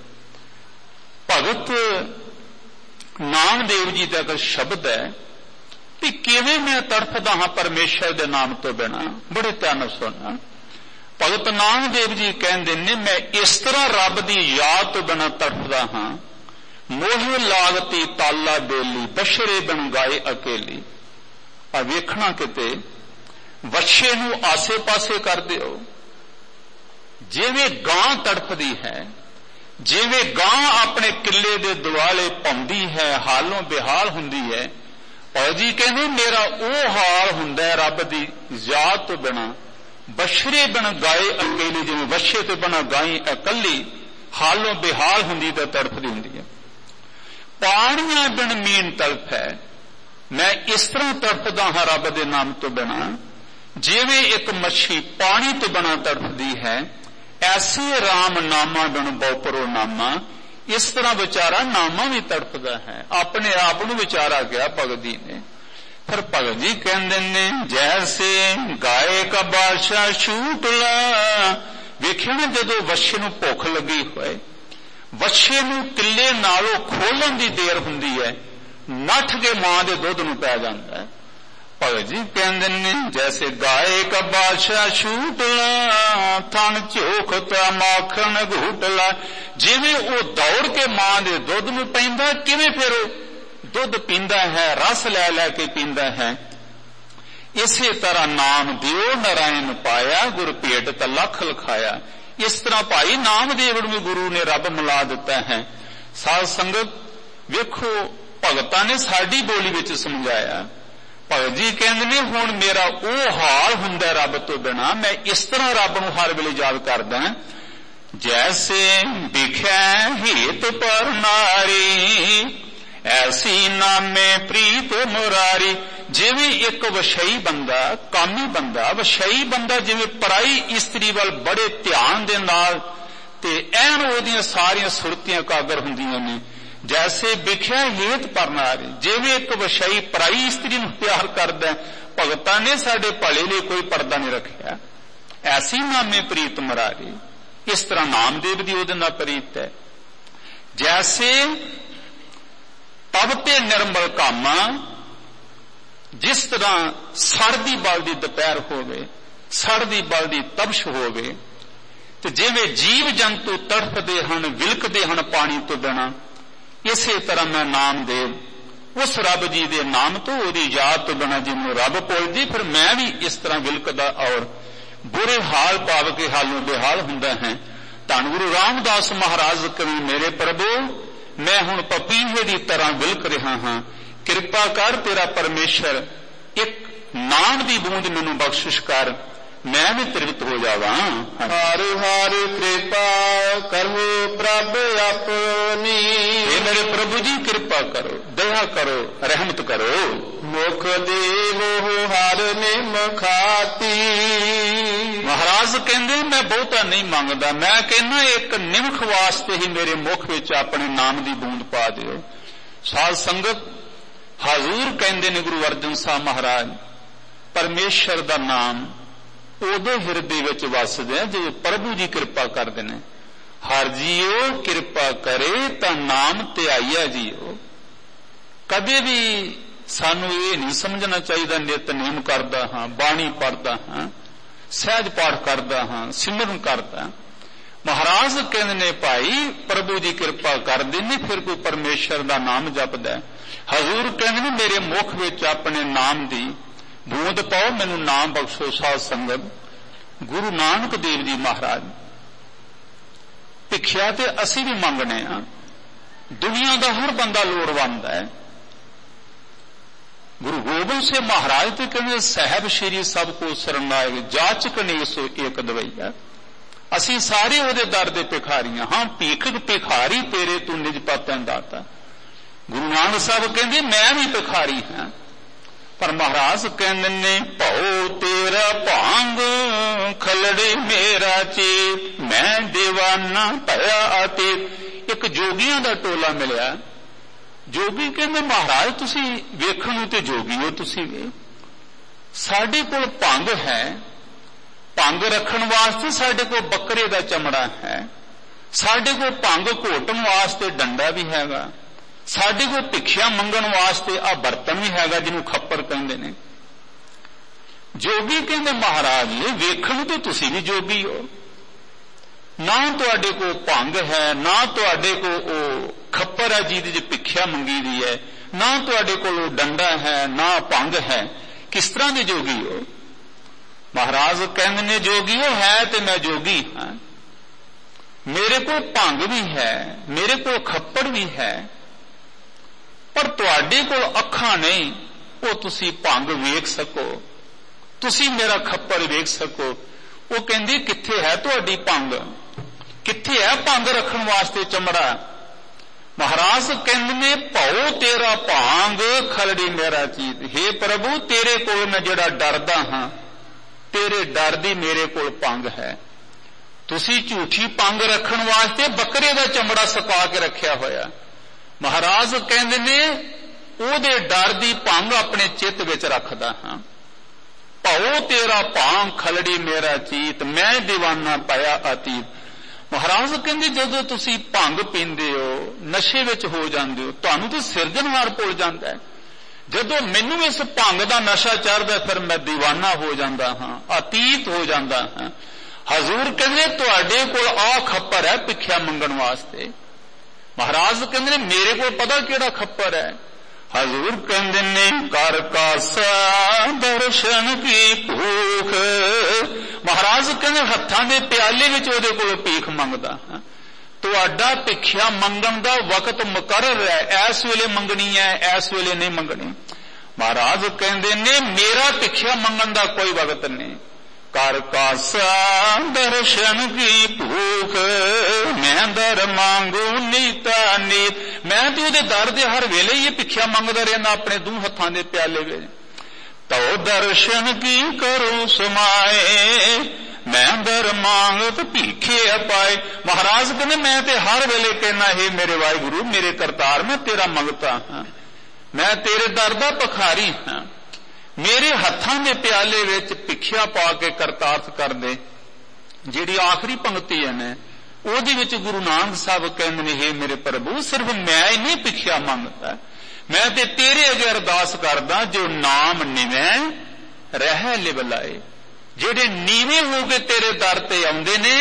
Speaker 2: ਭਗਤ ਨਾਮਦੇਵ ਜੀ ਦਾ ਇੱਕ ਸ਼ਬਦ ਹੈ ਕਿ ਕਿਵੇਂ ਮੈਂ ਤੜਫਦਾ ਹਾਂ ਪਰਮੇਸ਼ਰ ਦੇ ਨਾਮ ਤੋਂ ਬਿਨਾਂ। ਬੜੇ ਧਿਆਨ ਨਾਲ ਸੁਣਨਾ। ਭਗਤ ਨਾਮਦੇਵ ਜੀ ਕਹਿੰਦੇ ਨੇ ਮੈਂ ਇਸ ਤਰ੍ਹਾਂ ਰੱਬ ਦੀ ਯਾਦ ਤੋਂ ਬਿਨਾਂ ਤੜਫਦਾ ਹਾਂ, ਮੋਹ ਲਾਗਤੀ ਤਾਲਾ ਬੇਲੀ ਬਸ਼ਰੇ ਬਣ ਗਾਏ ਅਕੇਲੀ। ਆ ਵੇਖਣਾ ਕਿਤੇ ਵੱਛੇ ਨੂੰ ਆਸੇ ਪਾਸੇ ਕਰ ਦਿਓ, ਜਿਵੇਂ ਗਾਂ ਤੜਫਦੀ ਹੈ, ਜਿਵੇਂ ਗਾਂ ਆਪਣੇ ਕਿੱਲੇ ਦੇ ਦੁਆਲੇ ਭੌਂਦੀ ਹੈ, ਹਾਲੋਂ ਬੇਹਾਲ ਹੁੰਦੀ ਹੈ। ਔਰ ਜੀ ਕਹਿੰਦੇ ਮੇਰਾ ਉਹ ਹਾਲ ਹੁੰਦਾ ਹੈ ਰੱਬ ਦੀ ਯਾਦ ਤੋਂ ਬਿਨਾਂ। ਬਸ਼ਰੇ ਬਣ ਗਾਏ ਅਕੇਲੀ, ਜਿਵੇਂ ਵੱਛੇ ਤੋਂ ਬਿਨਾਂ ਗਾਈ ਇਕੱਲੀ, ਹਾਲੋਂ ਬੇਹਾਲ ਹੁੰਦੀ ਤੇ ਤੜਫਦੀ ਹੁੰਦੀ ਹੈ। ਪਾਣੀਆਂ ਬਿਨ ਮੀਨ ਤੜਫ ਹੈ, ਮੈਂ ਇਸ ਤਰ੍ਹਾਂ ਤੜਫਦਾ ਹਾਂ ਰੱਬ ਦੇ ਨਾਮ ਤੋਂ ਬਿਨਾਂ, ਜਿਵੇਂ ਇੱਕ ਮੱਛੀ ਪਾਣੀ ਤੋਂ ਬਿਨਾਂ ਤੜਫਦੀ ਹੈ, ਐਸੇ ਰਾਮ ਨਾਮਾ ਬਿਨ ਬਹੁਪਰੋ ਨਾਮਾ, ਇਸ ਤਰ੍ਹਾਂ ਵਿਚਾਰਾ ਨਾਮਾ ਵੀ ਤੜਫਦਾ ਹੈ। ਆਪਣੇ ਆਪ ਨੂੰ ਵਿਚਾਰਾ ਗਿਆ ਭਗਤ ਜੀ ਨੇ। ਫਿਰ ਭਗਤ ਜੀ ਕਹਿੰਦੇ ਨੇ ਜੈਸੇ ਗਾਏ ਕਾ ਬਾਦਸ਼ਾਹ ਛੂਟ ਲਾ, ਵੇਖਿਆ ਨਾ ਜਦੋਂ ਵੱਛੇ ਨੂੰ ਭੁੱਖ ਲੱਗੀ ਹੋਏ, ਵੱਛੇ ਨੂੰ ਕਿੱਲੇ ਨਾਲੋਂ ਖੋਲਣ ਦੀ ਦੇਰ ਹੁੰਦੀ ਹੈ, ਨੱਠ ਕੇ ਮਾਂ ਦੇ ਦੁੱਧ ਨੂੰ ਪੈ ਜਾਂਦਾ ਹੈ। ਭਗਤ ਜੀ ਕਹਿੰਦੇ ਨੇ ਜੈਸੇ ਗਾਏ ਕਾ ਬਾਦਸ਼ਾਹ ਛੂਟ ਲਾ, ਥਣ ਝੋਖਤਾ ਮਾਖਣ ਘੂਟ ਲਾ, ਜਿਵੇਂ ਉਹ ਦੌੜ ਕੇ ਮਾਂ ਦੇ ਦੁੱਧ ਨੂੰ ਪੈਂਦਾ, ਕਿਵੇਂ ਫਿਰ ਉਹ ਦੁੱਧ ਪੀਂਦਾ ਹੈ, ਰਸ ਲੈ ਲੈ ਕੇ ਪੀਂਦਾ ਹੈ। ਇਸੇ ਤਰ੍ਹਾਂ ਨਾਮ ਦਿਓ ਨਾਰਾਇਣ ਪਾਇਆ, ਗੁਰ ਭੇਟ ਤਾਂ ਲੱਖ ਲਖਾਇਆ। ਇਸ ਤਰ੍ਹਾਂ ਭਾਈ ਨਾਮਦੇਵ ਨੂੰ ਗੁਰੂ ਨੇ ਰੱਬ ਮਿਲਾ ਦਿੱਤਾ ਹੈ। ਸਾਧ ਸੰਗਤ ਵੇਖੋ, ਭਗਤਾਂ ਨੇ ਸਾਡੀ ਬੋਲੀ ਵਿੱਚ ਸਮਝਾਇਆ। ਭਗਤ ਜੀ ਕਹਿੰਦੇ ਨੇ ਹੁਣ ਮੇਰਾ ਉਹ ਹਾਲ ਹੁੰਦਾ ਰੱਬ ਤੋਂ ਬਿਨਾ, ਮੈਂ ਇਸ ਤਰ੍ਹਾਂ ਰੱਬ ਨੂੰ ਹਰ ਵੇਲੇ ਯਾਦ ਕਰਦਾ, ਜੈਸੇ ਵਿਖੈ ਹਿਤ ਪਰ ਨਾਰੀ, ਐਸੀ ਨਾਮੇ ਪ੍ਰੀਤ ਮੁਰਾਰੀ। ਜਿਵੇਂ ਇੱਕ ਵਸ਼ਈ ਬੰਦਾ, ਕਾਮੀ ਬੰਦਾ, ਵਸ਼ਈ ਬੰਦਾ ਜਿਵੇਂ ਪਰਾਈ ਇਸਤਰੀ ਵੱਲ ਬੜੇ ਧਿਆਨ ਦੇ ਨਾਲ ਤੇ ਐਨ ਉਹਦੀਆਂ ਸਾਰੀਆਂ ਸੁਰਤੀਆਂ ਕਾਗਰ ਹੁੰਦੀਆਂ ਨੇ, ਜੈਸੇ ਵਿਖਿਆ ਹੇਤ ਪਰ ਨਾਰੀ, ਜਿਵੇਂ ਇੱਕ ਵਸ਼ਈ ਪਰਾਈ ਇਸਤਰੀ ਨੂੰ ਪਿਆਰ ਕਰਦਾ। ਭਗਤਾਂ ਨੇ ਸਾਡੇ ਭਲੇ ਲਈ ਕੋਈ ਪਰਦਾ ਨਹੀਂ ਰੱਖਿਆ। ਐਸੀ ਨਾਮੇ ਪ੍ਰੀਤ ਮੁਰਾਰੀ, ਇਸ ਤਰ੍ਹਾਂ ਨਾਮਦੇਵ ਦੀ ਉਹਦੇ ਨਾਲ ਪ੍ਰੀਤ ਹੈ। ਜੈਸੇ ਤਬ ਤੇ ਨਿਰਮਲ ਕਾਮਾ, ਜਿਸ ਤਰ੍ਹਾਂ ਸੜਦੀ ਬਲਦੀ ਦੁਪਹਿਰ ਹੋਵੇ, ਸੜਦੀ ਬਲਦੀ ਤਬਸ਼ ਹੋਵੇ, ਤੇ ਜਿਵੇਂ ਜੀਵ ਜੰਤੂ ਤੜਫਦੇ ਹਨ, ਵਿਲਕਦੇ ਹਨ ਪਾਣੀ ਤੋਂ ਬਿਨਾਂ, ਇਸੇ ਤਰ੍ਹਾਂ ਮੈਂ ਨਾਮਦੇਵ ਉਸ ਰੱਬ ਜੀ ਦੇ ਨਾਮ ਤੋਂ, ਉਹਦੀ ਯਾਦ ਤੋਂ ਬਿਨਾਂ ਜਿਹਨੂੰ ਰੱਬ ਭੁੱਲਦੀ, ਫਿਰ ਮੈਂ ਵੀ ਇਸ ਤਰ੍ਹਾਂ ਵਿਲਕਦਾ ਔਰ ਬੁਰੇ ਹਾਲ ਪਾਵ ਕੇ ਹਾਲੋਂ ਬੇਹਾਲ ਹੁੰਦਾ ਹੈ। ਧੰਨ ਗੁਰੂ ਰਾਮਦਾਸ ਮਹਾਰਾਜ ਕਵੀ ਮੇਰੇ ਪ੍ਰਭੂ, ਮੈਂ ਹੁਣ ਪਪੀਹੇ ਦੀ ਤਰ੍ਹਾਂ ਵਿਲਕ ਰਿਹਾ ਹਾਂ, ਕਿਰਪਾ ਕਰ ਤੇਰਾ ਪਰਮੇਸ਼ਰ, ਇੱਕ ਨਾਮ ਦੀ ਬੂੰਦ ਮੈਨੂੰ ਬਖਸ਼ਿਸ਼ ਕਰ, ਮੈਂ ਵੀ ਤ੍ਰਿਪਤ ਹੋ ਜਾਵਾਂ।
Speaker 1: ਹਰ ਹਰ ਕਿਰਪਾ ਕਰੋ ਪ੍ਰਭ ਆਪਣੀ,
Speaker 2: ਇਹ ਮੇਰੇ ਪ੍ਰਭੂ ਜੀ ਕਿਰਪਾ ਕਰੋ, ਦਇਆ ਕਰੋ, ਰਹਿਮਤ ਕਰੋ।
Speaker 1: ਮੁਖ ਦੇਵੋ ਹਰ ਨਿਮ ਖਾਤੀ,
Speaker 2: ਮਹਾਰਾਜ ਕਹਿੰਦੇ ਮੈਂ ਬਹੁਤਾ ਨਹੀਂ ਮੰਗਦਾ, ਮੈਂ ਕਹਿੰਦਾ ਇੱਕ ਨਿਮਖ ਵਾਸਤੇ ਹੀ ਮੇਰੇ ਮੁਖ ਵਿੱਚ ਆਪਣੇ ਨਾਮ ਦੀ ਬੂੰਦ ਪਾ ਦਿਓ। ਸਾਧ ਸੰਗਤ ਹਜ਼ੂਰ ਕਹਿੰਦੇ ਨੇ ਗੁਰੂ ਅਰਜਨ ਸਾਹਿਬ ਮਹਾਰਾਜ, ਪਰਮੇਸ਼ਰ ਦਾ ਨਾਮ ਉਹਦੇ ਹਿਰਦੇ ਵਿੱਚ ਵਸਦੇ ਆ ਜਦੋਂ ਪ੍ਰਭੂ ਜੀ ਕਿਰਪਾ ਕਰਦੇ ਨੇ। ਹਰ ਜੀਓ ਕਿਰਪਾ ਕਰੇ ਤਾਂ ਨਾਮ ਧਿਆਈਆ ਜੀਓ। ਕਦੇ ਵੀ ਸਾਨੂੰ ਇਹ ਨਹੀਂ ਸਮਝਣਾ ਚਾਹੀਦਾ ਨਿਤਨੇਮ ਕਰਦਾ ਹਾਂ, ਬਾਣੀ ਪੜ੍ਹਦਾ ਹਾਂ, ਸਹਿਜ ਪਾਠ ਕਰਦਾ ਹਾਂ, ਸਿਮਰਨ ਕਰਦਾ। ਮਹਾਰਾਜ ਕਹਿੰਦੇ ਨੇ ਭਾਈ ਪ੍ਰਭੂ ਦੀ ਕਿਰਪਾ ਕਰਦੇ ਨੇ, ਫਿਰ ਕੋਈ ਪਰਮੇਸ਼ਰ ਦਾ ਨਾਮ ਜਪਦਾ। ਹਜ਼ੂਰ ਕਹਿੰਦੇ ਨੇ ਮੇਰੇ ਮੁਖ ਵਿੱਚ ਆਪਣੇ ਨਾਮ ਦੀ ਬੂੰਦ ਪਾਓ, ਮੈਨੂੰ ਨਾਮ ਬਖਸ਼ੋ। ਸਾਧ ਸੰਗਤ ਗੁਰੂ ਨਾਨਕ ਦੇਵ ਜੀ ਮਹਾਰਾਜ ਭਿਖਿਆ ਤੇ ਅਸੀਂ ਵੀ ਮੰਗਣੇ ਆ, ਦੁਨੀਆ ਦਾ ਹਰ ਬੰਦਾ ਲੋੜਵੰਦ ਹੈ। ਗੁਰੂ ਗੋਬਿੰਦ ਸਿੰਘ ਮਹਾਰਾਜ ਤੇ ਕਹਿੰਦੇ ਸਾਹਿਬ ਸ਼੍ਰੀ ਸਭ ਕੋ ਸਰਨਾਇਕ, ਜਾਚਕ ਨੇ ਸੋ ਏਕ ਦਵਈਆ। ਅਸੀਂ ਸਾਰੇ ਉਹਦੇ ਦਰ ਦੇ ਭਿਖਾਰੀਆਂ ਹਾਂ, ਭੀਖਕ ਭਿਖਾਰੀ ਤੇਰੇ ਤੂੰ ਨਿਜ ਪਾਤਿਆਂ ਦਾਤਾ। ਗੁਰੂ ਨਾਨਕ ਸਾਹਿਬ ਕਹਿੰਦੇ ਮੈਂ ਵੀ ਭਿਖਾਰੀ ਹਾਂ, ਪਰ ਮਹਾਰਾਜ ਕਹਿੰਦੇ ਨੇ ਭਉ ਤੇਰਾ ਭਾਂਗ ਖਲੜੇ ਮੇਰਾ ਚੇਤ, ਮੈਂ ਦੀਵਾਨਾ ਭਇਆ ਅਤੇ। ਇੱਕ ਜੋਗੀਆਂ ਦਾ ਟੋਲਾ ਮਿਲਿਆ। ਜੋਗੀ ਕਹਿੰਦੇ ਮਹਾਰਾਜ ਤੁਸੀਂ ਵੇਖਣ ਨੂੰ ਤੇ ਜੋਗੀ ਹੋ, ਤੁਸੀਂ ਵੀ ਸਾਡੇ ਕੋਲ ਭੰਗ ਹੈ, ਭੰਗ ਰੱਖਣ ਵਾਸਤੇ ਸਾਡੇ ਕੋਲ ਬੱਕਰੇ ਦਾ ਚਮੜਾ ਹੈ, ਸਾਡੇ ਕੋਲ ਭੰਗ ਘੋਟਣ ਵਾਸਤੇ ਡੰਡਾ ਵੀ ਹੈਗਾ, ਸਾਡੇ ਕੋਲ ਭਿਖਿਆ ਮੰਗਣ ਵਾਸਤੇ ਆ ਬਰਤਨ ਵੀ ਹੈਗਾ ਜਿਹਨੂੰ ਖੱਪਰ ਕਹਿੰਦੇ ਨੇ। ਜੋਗੀ ਕਹਿੰਦੇ ਮਹਾਰਾਜ ਜੀ ਵੇਖਣ ਤੇ ਤੁਸੀਂ ਵੀ ਜੋਗੀ ਹੋ, ਨਾ ਤੁਹਾਡੇ ਕੋਲ ਭੰਗ ਹੈ, ਨਾ ਤੁਹਾਡੇ ਕੋਲ ਉਹ ਖੱਪਰ ਹੈ ਜਿਹਦੇ ਚ ਭਿਖਿਆ ਮੰਗੀ ਦੀ ਹੈ, ਨਾ ਤੁਹਾਡੇ ਕੋਲ ਉਹ ਡੰਡਾ ਹੈ, ਨਾ ਭੰਗ ਹੈ, ਕਿਸ ਤਰ੍ਹਾਂ ਦੇ ਜੋਗੀ ਹੋ? ਮਹਾਰਾਜ ਕਹਿੰਦੇ ਨੇ ਜੋਗੀ ਹੈ ਤੇ ਮੈਂ ਜੋਗੀ ਹਾਂ, ਮੇਰੇ ਕੋਲ ਭੰਗ ਵੀ ਹੈ, ਮੇਰੇ ਕੋਲ ਖੱਪੜ ਵੀ ਹੈ, ਪਰ ਤੁਹਾਡੇ ਕੋਲ ਅੱਖਾਂ ਨਹੀਂ ਉਹ ਤੁਸੀਂ ਭੰਗ ਵੇਖ ਸਕੋ, ਤੁਸੀਂ ਮੇਰਾ ਖੱਪੜ ਵੇਖ ਸਕੋ। ਉਹ ਕਹਿੰਦੀ ਕਿੱਥੇ ਹੈ ਤੁਹਾਡੀ ਭੰਗ? ਕਿੱਥੇ ਹੈ ਭੰਗ ਰੱਖਣ ਵਾਸਤੇ ਚਮੜਾ? ਮਹਾਰਾਜ ਕਹਿੰਦੇ ਨੇ ਭਉ ਤੇਰਾ ਭਾਂਗ ਖਲੜੀ ਮੇਰਾ ਚੀਤ। ਹੇ ਪ੍ਰਭੂ ਤੇਰੇ ਕੋਲ ਮੈਂ ਜਿਹੜਾ ਡਰਦਾ ਹਾਂ, ਤੇਰੇ ਡਰ ਦੀ ਮੇਰੇ ਕੋਲ ਭੰਗ ਹੈ। ਤੁਸੀਂ ਝੂਠੀ ਭੰਗ ਰੱਖਣ ਵਾਸਤੇ ਬੱਕਰੇ ਦਾ ਚਮੜਾ ਸੁਕਾ ਕੇ ਰੱਖਿਆ ਹੋਇਆ। ਮਹਾਰਾਜ ਕਹਿੰਦੇ ਨੇ ਉਹਦੇ ਡਰ ਦੀ ਭੰਗ ਆਪਣੇ ਚਿੱਤ ਵਿੱਚ ਰੱਖਦਾ ਹਾਂ। ਭਉ ਤੇਰਾ ਭਾਂਗ ਖਲੜੀ ਮੇਰਾ ਚੀਤ, ਮੈਂ دیਵਾਨਾ ਪਾਇਆ ਅਤੀਤ। ਮਹਾਰਾਜ ਕਹਿੰਦੇ ਜਦੋਂ ਤੁਸੀਂ ਭੰਗ ਪੀਂਦੇ ਹੋ, ਨਸ਼ੇ ਵਿੱਚ ਹੋ ਜਾਂਦੇ ਹੋ, ਤੁਹਾਨੂੰ ਤਾਂ ਸਿਰਜਣਹਾਰ ਭੁੱਲ ਜਾਂਦਾ ਹੈ। ਜਦੋਂ ਮੈਨੂੰ ਇਸ ਭੰਗ ਦਾ ਨਸ਼ਾ ਚੜ੍ਹਦਾ ਫਿਰ ਮੈਂ دیਵਾਨਾ ਹੋ ਜਾਂਦਾ ਹਾਂ, ਅਤੀਤ ਹੋ ਜਾਂਦਾ ਹਾਂ। ਹਜ਼ੂਰ ਕਹਿੰਦੇ ਤੁਹਾਡੇ ਕੋਲ ਆ ਖੱਪਰ ਹੈ ਭਿੱਖਿਆ ਮੰਗਣ ਵਾਸਤੇ। ਮਹਾਰਾਜ ਕਹਿੰਦੇ ਨੇ ਮੇਰੇ ਕੋਲ ਪਤਾ ਕਿਹੜਾ ਖੱਪਰ ਹੈ? ਹਜ਼ੂਰ ਕਹਿੰਦੇ ਨੇ ਕਰ ਕਾਸਾ ਦਰਸ਼ਨ ਕੀ ਭੂਖ। ਮਹਾਰਾਜ ਕਹਿੰਦੇ ਹੱਥਾਂ ਦੇ ਪਿਆਲੇ ਵਿੱਚ ਉਹਦੇ ਕੋਲ ਭੀਖ ਮੰਗਦਾ ਹਾਂ। ਤੁਹਾਡਾ ਭਿੱਖਿਆ ਮੰਗਣ ਦਾ ਵਕਤ ਮੁਕਰਰ ਹੈ, ਇਸ ਵੇਲੇ ਮੰਗਣੀ ਹੈ, ਇਸ ਵੇਲੇ ਨਹੀਂ ਮੰਗਣੀ। ਮਹਾਰਾਜ ਕਹਿੰਦੇ ਨੇ ਮੇਰਾ ਭਿੱਖਿਆ ਮੰਗਣ ਦਾ ਕੋਈ ਵਕਤ ਨਹੀਂ। ਕਰ ਕਾਸਾ ਦਰਸ਼ਨ ਕੀ ਭੂਖ, ਮੈਂ ਦਰ ਮੰਗੂ ਨੀਤਾ ਨੀਤ। ਮੈਂ ਤੇ ਉਹਦੇ ਦਰ ਦੇ ਹਰ ਵੇਲੇ ਹੀ ਭਿੱਖਿਆ ਮੰਗਦਾ ਰਹਿਣਾ ਆਪਣੇ ਦੋ ਹੱਥਾਂ ਦੇ ਪਿਆਲੇ ਵਿੱਚ। ਤੋ ਦਰਸ਼ਨ ਕੀ ਕਰੂੰ ਸਮਾਏ, ਮੈਂ ਦਰ ਮੰਗਤ ਭੀਖੇ ਪਾਏ। ਮਹਾਰਾਜ ਕਹਿੰਦੇ ਮੈਂ ਤੇ ਹਰ ਵੇਲੇ ਕਹਿਣਾ ਹੈ ਮੇਰੇ ਵਾਹਿਗੁਰੂ ਮੇਰੇ ਕਰਤਾਰ ਮੈਂ ਤੇਰਾ ਮੰਗਤਾ ਹਾਂ, ਮੈਂ ਤੇਰੇ ਦਰ ਦਾ ਭਿਖਾਰੀ ਹਾਂ। ਮੇਰੇ ਹੱਥਾਂ ਦੇ ਪਿਆਲੇ ਵਿੱਚ ਭਿੱਖਿਆ ਪਾ ਕੇ ਕਰਤਾਰਥ ਕਰ ਦੇ। ਜਿਹੜੀ ਆਖਰੀ ਪੰਕਤੀ ਹੈ ਨਾ ਉਹਦੇ ਵਿੱਚ ਗੁਰੂ ਨਾਨਕ ਸਾਹਿਬ ਕਹਿੰਦੇ ਨੇ ਹੇ ਮੇਰੇ ਪ੍ਰਭੂ ਸਿਰਫ ਮੈਂ ਹੀ ਨਹੀਂ ਭਿੱਖਿਆ ਮੰਗਦਾ, ਮੈਂ ਤੇ ਤੇਰੇ ਅੱਗੇ ਅਰਦਾਸ ਕਰਦਾ ਜੋ ਨਾਮ ਨਿਵੇਂ ਰਹਿ ਲਿਵਲਾਏ। ਜਿਹੜੇ ਨੀਵੇਂ ਹੋ ਕੇ ਤੇਰੇ ਦਰ ਤੇ ਆਉਂਦੇ ਨੇ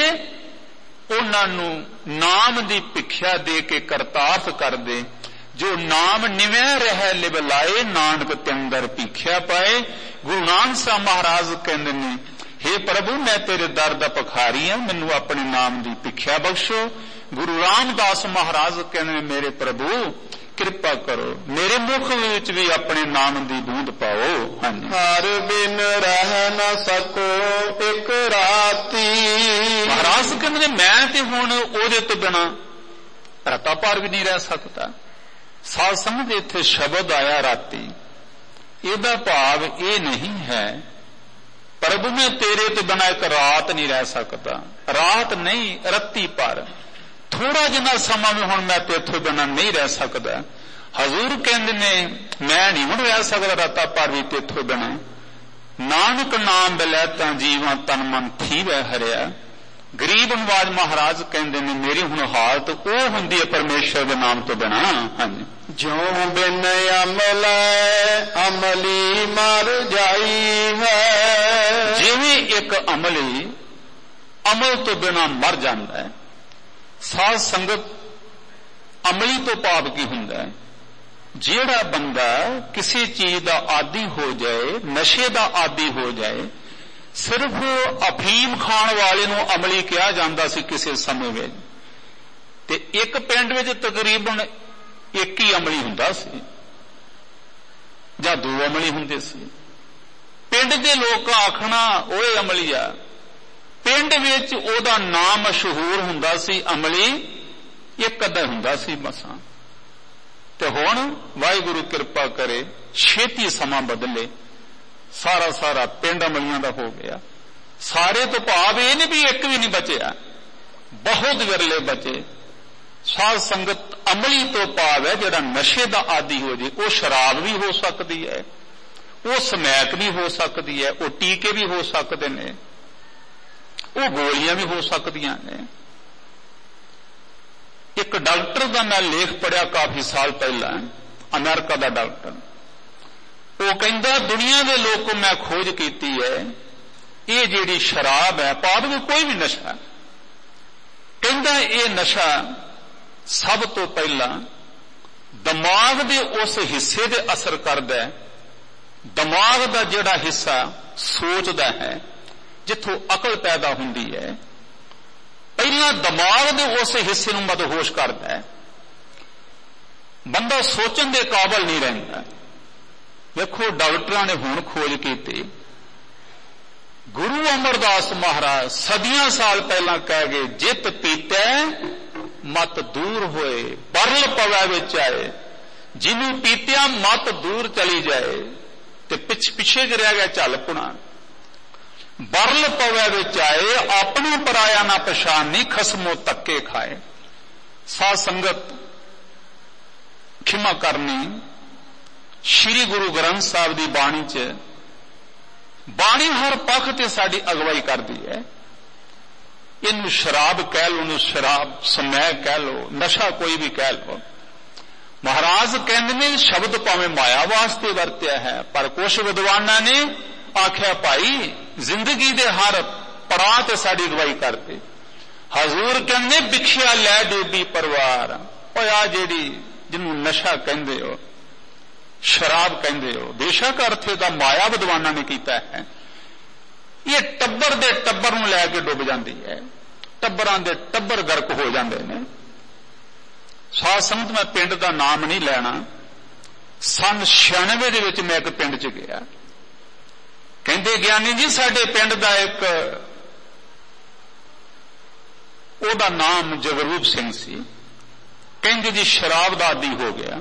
Speaker 2: ਉਹਨਾਂ ਨੂੰ ਨਾਮ ਦੀ ਭਿੱਖਿਆ ਦੇ ਕੇ ਕਰਤਾਰਥ ਕਰ ਦੇ। ਜੋ ਨਾਮ ਨਿਵੇਂ ਰਹਿ ਲਿਵਲਾਏ ਨਾਨਕ ਤੇ ਅੰਦਰ ਭੀਖਿਆ ਪਾਏ। ਗੁਰੂ ਨਾਨਕ ਸਾਹਿਬ ਮਹਾਰਾਜ ਕਹਿੰਦੇ ਨੇ हे ਪ੍ਰਭੂ ਮੈਂ ਤੇਰੇ ਦਰ ਦਾ ਭਿਖਾਰੀ ਹਾਂ, ਮੈਨੂੰ ਆਪਣੇ ਨਾਮ ਦੀ ਭਿੱਖਿਆ ਬਖਸ਼ੋ। ਗੁਰੂ ਰਾਮਦਾਸ ਮਹਾਰਾਜ ਕਹਿੰਦੇ ਨੇ ਮੇਰੇ ਪ੍ਰਭੂ ਕਿਰਪਾ ਕਰੋ, ਮੇਰੇ ਮੁਖ ਵਿੱਚ ਵੀ ਆਪਣੇ ਨਾਮ ਦੀ ਬੂੰਦ ਪਾਓ। ਹਾਂਜੀ
Speaker 1: ਹਰ ਬਿਨ ਰਹਿ ਨਾ ਸਕੋ ਇੱਕ ਰਾਤੀ।
Speaker 2: ਮਹਾਰਾਜ ਕਹਿੰਦੇ ਨੇ ਮੈਂ ਤੇ ਹੁਣ ਉਹਦੇ ਤੋਂ ਬਿਨਾਂ ਰਤਾ ਪਾਰ ਵੀ ਨਹੀਂ ਰਹਿ ਸਕਦਾ। ਸਾਧ ਸੰਗਤ ਦੇ ਇੱਥੇ ਸ਼ਬਦ ਆਇਆ ਰਾਤੀ, ਇਹਦਾ ਭਾਵ ਇਹ ਨਹੀਂ ਹੈ ਪ੍ਰਭੂ ਮੈਂ ਤੇਰੇ ਤੋਂ ਬਿਨਾਂ ਇੱਕ ਰਾਤ ਨਹੀਂ ਰਹਿ ਸਕਦਾ। ਰਾਤ ਨਹੀਂ ਰੱਤੀ ਪਰ ਥੋੜਾ ਜਿਹਾ ਸਮਾਂ ਵੀ ਹੁਣ ਮੈਂ ਤੇਥੋਂ ਬਿਨਾਂ ਨਹੀਂ ਰਹਿ ਸਕਦਾ। ਹਜ਼ੂਰ ਕਹਿੰਦੇ ਨੇ ਮੈਂ ਨਹੀਂ ਹੁਣ ਰਹਿ ਸਕਦਾ ਰਾਤਾਂ ਪਰ ਵੀ ਤੇਥੋਂ ਬਿਨਾਂ। ਨਾਨਕ ਨਾਮ ਬਿਲੈ ਤਾਂ ਜੀਵਾਂ ਤਨ ਮਨ ਥੀਵੈ ਹਰਿਆ। ਗਰੀਬ ਨਵਾਜ ਮਹਾਰਾਜ ਕਹਿੰਦੇ ਨੇ ਮੇਰੀ ਹੁਣ ਹਾਲਤ ਉਹ ਹੁੰਦੀ ਹੈ ਪਰਮੇਸ਼ਰ ਦੇ ਨਾਮ ਤੋਂ ਬਿਨਾਂ। ਹਾਂਜੀ
Speaker 1: ਜਿਉ ਬਿਨ ਅਮਲੈ ਅਮਲੀ ਮਰ ਜਾਈ ਹੈ।
Speaker 2: ਜਿਵੇਂ ਇੱਕ ਅਮਲੀ ਅਮਲ ਤੋਂ ਬਿਨਾਂ ਮਰ ਜਾਂਦਾ ਹੈ। ਸਾਧ ਸੰਗਤ ਅਮਲੀ ਤੋਂ ਭਾਵ ਕੀ ਹੁੰਦਾ ਹੈ? ਜਿਹੜਾ ਬੰਦਾ ਕਿਸੇ ਚੀਜ਼ ਦਾ ਆਦੀ ਹੋ ਜਾਏ, ਨਸ਼ੇ ਦਾ ਆਦੀ ਹੋ ਜਾਏ। ਸਿਰਫ ਅਫੀਮ ਖਾਣ ਵਾਲੇ ਨੂੰ ਅਮਲੀ ਕਿਹਾ ਜਾਂਦਾ ਸੀ ਕਿਸੇ ਸਮੇਂ ਵਿੱਚ, ਤੇ ਇੱਕ ਪਿੰਡ ਵਿੱਚ ਤਕਰੀਬਨ ਇੱਕ ਹੀ ਅਮਲੀ ਹੁੰਦਾ ਸੀ ਜਾਂ ਦੋ ਅਮਲੀ ਹੁੰਦੇ ਸੀ। ਪਿੰਡ ਦੇ ਲੋਕ ਆਖਣਾ ਉਹ ਅਮਲੀ ਆ, ਪਿੰਡ ਵਿੱਚ ਉਹਦਾ ਨਾਮ ਮਸ਼ਹੂਰ ਹੁੰਦਾ ਸੀ ਅਮਲੀ ਇੱਕ ਅੱਧਾ ਹੁੰਦਾ ਸੀ ਮਸਾਂ। ਤੇ ਹੁਣ ਵਾਹਿਗੁਰੂ ਕਿਰਪਾ ਕਰੇ ਛੇਤੀ ਸਮਾਂ ਬਦਲੇ, ਸਾਰਾ ਪਿੰਡ ਅਮਲੀਆਂ ਦਾ ਹੋ ਗਿਆ। ਸਾਰੇ ਤੋਂ ਭਾਵ ਇਹ ਨਹੀਂ ਵੀ ਇੱਕ ਵੀ ਨਹੀਂ ਬਚਿਆ, ਬਹੁਤ ਵਿਰਲੇ ਬਚੇ। ਸਾਧ ਸੰਗਤ ਅਮਲੀ ਤੋਂ ਭਾਵ ਹੈ ਜਿਹੜਾ ਨਸ਼ੇ ਦਾ ਆਦੀ ਹੋ ਜੇ। ਉਹ ਸ਼ਰਾਬ ਵੀ ਹੋ ਸਕਦੀ ਹੈ, ਉਹ ਸਮੈਕ ਵੀ ਹੋ ਸਕਦੀ ਹੈ, ਉਹ ਟੀਕੇ ਵੀ ਹੋ ਸਕਦੇ ਨੇ, ਉਹ ਗੋਲੀਆਂ ਵੀ ਹੋ ਸਕਦੀਆਂ ਨੇ। ਇੱਕ ਡਾਕਟਰ ਦਾ ਮੈਂ ਲੇਖ ਪੜਿਆ ਕਾਫੀ ਸਾਲ ਪਹਿਲਾਂ, ਅਮਰੀਕਾ ਦਾ ਡਾਕਟਰ। ਉਹ ਕਹਿੰਦਾ ਦੁਨੀਆ ਦੇ ਲੋਕੋਂ ਮੈਂ ਖੋਜ ਕੀਤੀ ਹੈ, ਇਹ ਜਿਹੜੀ ਸ਼ਰਾਬ ਹੈ ਭਾਵੇਂ ਕੋਈ ਵੀ ਨਸ਼ਾ, ਕਹਿੰਦਾ ਇਹ ਨਸ਼ਾ ਸਭ ਤੋਂ ਪਹਿਲਾਂ ਦਿਮਾਗ ਦੇ ਉਸ ਹਿੱਸੇ ਦੇ ਅਸਰ ਕਰਦਾ ਹੈ। ਦਿਮਾਗ ਦਾ ਜਿਹੜਾ ਹਿੱਸਾ ਸੋਚਦਾ ਹੈ, ਜਿੱਥੋਂ ਅਕਲ ਪੈਦਾ ਹੁੰਦੀ ਹੈ, ਪਹਿਲਾਂ ਦਿਮਾਗ ਦੇ ਉਸ ਹਿੱਸੇ ਨੂੰ ਮਦਹੋਸ਼ ਕਰਦਾ ਹੈ। ਬੰਦਾ ਸੋਚਣ ਦੇ ਕਾਬਲ ਨਹੀਂ ਰਹਿੰਦਾ। ਵੇਖੋ ਡਾਕਟਰਾਂ ਨੇ ਹੁਣ ਖੋਜ ਕੀਤੀ ਗੁਰੂ ਅਮਰਦਾਸ ਮਹਾਰਾਜ ਸਦੀਆਂ ਸਾਲ ਪਹਿਲਾਂ ਕਹਿ ਗਏ, ਜਿਤ ਪੀਤੈ ਮਤ ਦੂਰ ਹੋਏ, ਬਰਲ ਪਵੈ ਵਿੱਚ ਆਏ। ਜਿਹਨੂੰ ਪੀਤਿਆ ਮਤ ਦੂਰ ਚਲੀ ਜਾਏ ਤੇ ਪਿੱਛੇ ਰਹਿ ਗਿਆ ਝੱਲ ਪੁਣਾ। ਬਰਲ ਪਵੈ ਵਿੱਚ ਆਏ, ਆਪਣਾ ਪਰਾਇਆ ਨਾ ਪਛਾਣੀ, ਖਸਮੋਂ ਧੱਕੇ ਖਾਏ। ਸਾਧ ਸੰਗਤ ਖਿਮਾ ਕਰਨੀ, ਸ੍ਰੀ ਗੁਰੂ ਗ੍ਰੰਥ ਸਾਹਿਬ ਦੀ ਬਾਣੀ 'ਚ ਬਾਣੀ ਹਰ ਪੱਖ ਤੇ ਸਾਡੀ ਅਗਵਾਈ ਕਰਦੀ ਹੈ। ਇਹਨੂੰ ਸ਼ਰਾਬ ਕਹਿ ਲਓ, ਉਹਨੂੰ ਸ਼ਰਾਬ ਸਮੈਕ ਕਹਿ ਲਓ, ਨਸ਼ਾ ਕੋਈ ਵੀ ਕਹਿ ਲਓ। ਮਹਾਰਾਜ ਕਹਿੰਦੇ ਨੇ ਸ਼ਬਦ ਭਾਵੇਂ ਮਾਇਆ ਵਾਸਤੇ ਵਰਤਿਆ ਹੈ, ਪਰ ਕੁਝ ਵਿਦਵਾਨਾਂ ਨੇ ਆਖਿਆ ਭਾਈ ਜ਼ਿੰਦਗੀ ਦੇ ਹਰ ਪੜਾਅ ਤੇ ਸਾਡੀ ਅਗਵਾਈ ਕਰਦੇ। ਹਜ਼ੂਰ ਕਹਿੰਦੇ ਵਿਖਿਆ ਲੈ ਡੋਬੀ ਪਰਵਾਰ। ਓਏ ਆ ਜਿਹੜੀ ਜਿਹਨੂੰ ਨਸ਼ਾ ਕਹਿੰਦੇ ਹੋ, ਸ਼ਰਾਬ ਕਹਿੰਦੇ ਹੋ, ਬੇਸ਼ੱਕ ਅਰਥ ਦਾ ਮਾਇਆ ਵਿਦਵਾਨਾਂ ਨੇ ਕੀਤਾ ਹੈ। ਇਹ ਟੱਬਰ ਦੇ ਟੱਬਰ ਨੂੰ ਲੈ ਕੇ ਡੁੱਬ ਜਾਂਦੀ ਹੈ, ਟੱਬਰਾਂ ਦੇ ਟੱਬਰ ਗਰਕ ਹੋ ਜਾਂਦੇ ਨੇ। ਸਾਧ ਸੰਗਤ ਮੈਂ ਪਿੰਡ ਦਾ ਨਾਮ ਨਹੀਂ ਲੈਣਾ। ਸੰਨ 96 ਦੇ ਵਿੱਚ ਮੈਂ ਇੱਕ ਪਿੰਡ 'ਚ ਗਿਆ। ਕਹਿੰਦੇ ਗਿਆਨੀ ਜੀ ਸਾਡੇ ਪਿੰਡ ਦਾ ਇੱਕ, ਉਹਦਾ ਨਾਮ ਜਗਰੂਪ ਸਿੰਘ ਸੀ। ਕਹਿੰਦੇ ਜੀ ਸ਼ਰਾਬ ਦਾ ਆਦੀ ਹੋ ਗਿਆ,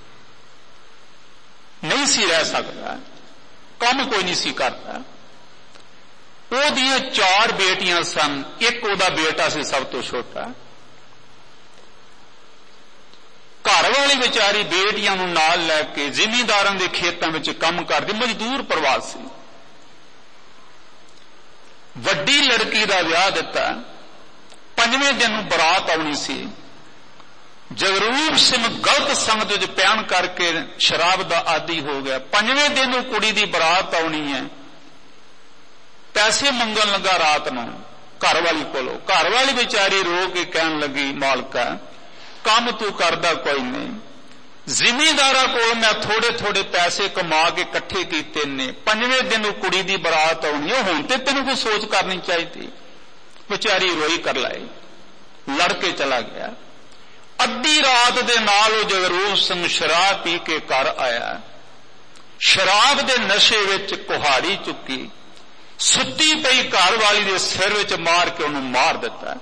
Speaker 2: ਨਹੀਂ ਸੀ ਰਹਿ ਸਕਦਾ, ਕੰਮ ਕੋਈ ਨਹੀਂ ਸੀ ਕਰਦਾ। ਉਹਦੀਆਂ 4 ਬੇਟੀਆਂ ਸਨ, ਇੱਕ ਉਹਦਾ ਬੇਟਾ ਸੀ ਸਭ ਤੋਂ ਛੋਟਾ। ਘਰ ਵਾਲੀ ਵਿਚਾਰੀ ਬੇਟੀਆਂ ਨੂੰ ਨਾਲ ਲੈ ਕੇ ਜ਼ਿਮੀਂਦਾਰਾਂ ਦੇ ਖੇਤਾਂ ਵਿੱਚ ਕੰਮ ਕਰਦੀ, ਮਜ਼ਦੂਰ ਪਰਿਵਾਰ ਸੀ। ਵੱਡੀ ਲੜਕੀ ਦਾ ਵਿਆਹ ਦਿੱਤਾ। 5ਵੇਂ ਦਿਨ ਨੂੰ ਬਰਾਤ ਆਉਣੀ ਸੀ। ਜਗਰੂਪ ਸਿੰਘ ਗਲਤ ਸੰਗਤ ਵਿੱਚ ਪਿਆਣ ਕਰਕੇ ਸ਼ਰਾਬ ਦਾ ਆਦੀ ਹੋ ਗਿਆ। 5ਵੇਂ ਦਿਨ ਨੂੰ ਕੁੜੀ ਦੀ ਬਰਾਤ ਆਉਣੀ ਹੈ। ਪੈਸੇ ਮੰਗਣ ਲੱਗਾ ਰਾਤ ਨੂੰ ਘਰ ਵਾਲੀ ਕੋਲੋਂ। ਘਰ ਵਾਲੀ ਵਿਚਾਰੀ ਰੋ ਕੇ ਕਹਿਣ ਲੱਗੀ, ਮਾਲਕਾ ਕੰਮ ਤੂੰ ਕਰਦਾ ਕੋਈ ਨਹੀਂ, ਜ਼ਿਮੀਂਦਾਰਾਂ ਕੋਲ ਮੈਂ ਥੋੜੇ ਥੋੜੇ ਪੈਸੇ ਕਮਾ ਕੇ ਇਕੱਠੇ ਕੀਤੇ ਨੇ, 5ਵੇਂ ਦਿਨ ਨੂੰ ਕੁੜੀ ਦੀ ਬਰਾਤ ਆਉਣੀ ਹੈ, ਹੁਣ ਤੇ ਤੈਨੂੰ ਕੋਈ ਸੋਚ ਕਰਨੀ ਚਾਹੀਦੀ। ਵਿਚਾਰੀ ਰੋਈ ਕਰ ਲਾਈ, ਲੜ ਕੇ ਚਲਾ ਗਿਆ। ਅੱਧੀ ਰਾਤ ਦੇ ਨਾਲ ਉਹ ਜਗਰੂਪ ਸਿੰਘ ਸ਼ਰਾਬ ਪੀ ਕੇ ਘਰ ਆਇਆ। ਸ਼ਰਾਬ ਦੇ ਨਸ਼ੇ ਵਿੱਚ ਕੁਹਾੜੀ ਚੁੱਕੀ, ਸੁੱਤੀ ਪਈ ਘਰ ਵਾਲੀ ਦੇ ਸਿਰ ਵਿੱਚ ਮਾਰ ਕੇ ਉਹਨੂੰ ਮਾਰ ਦਿੱਤਾ।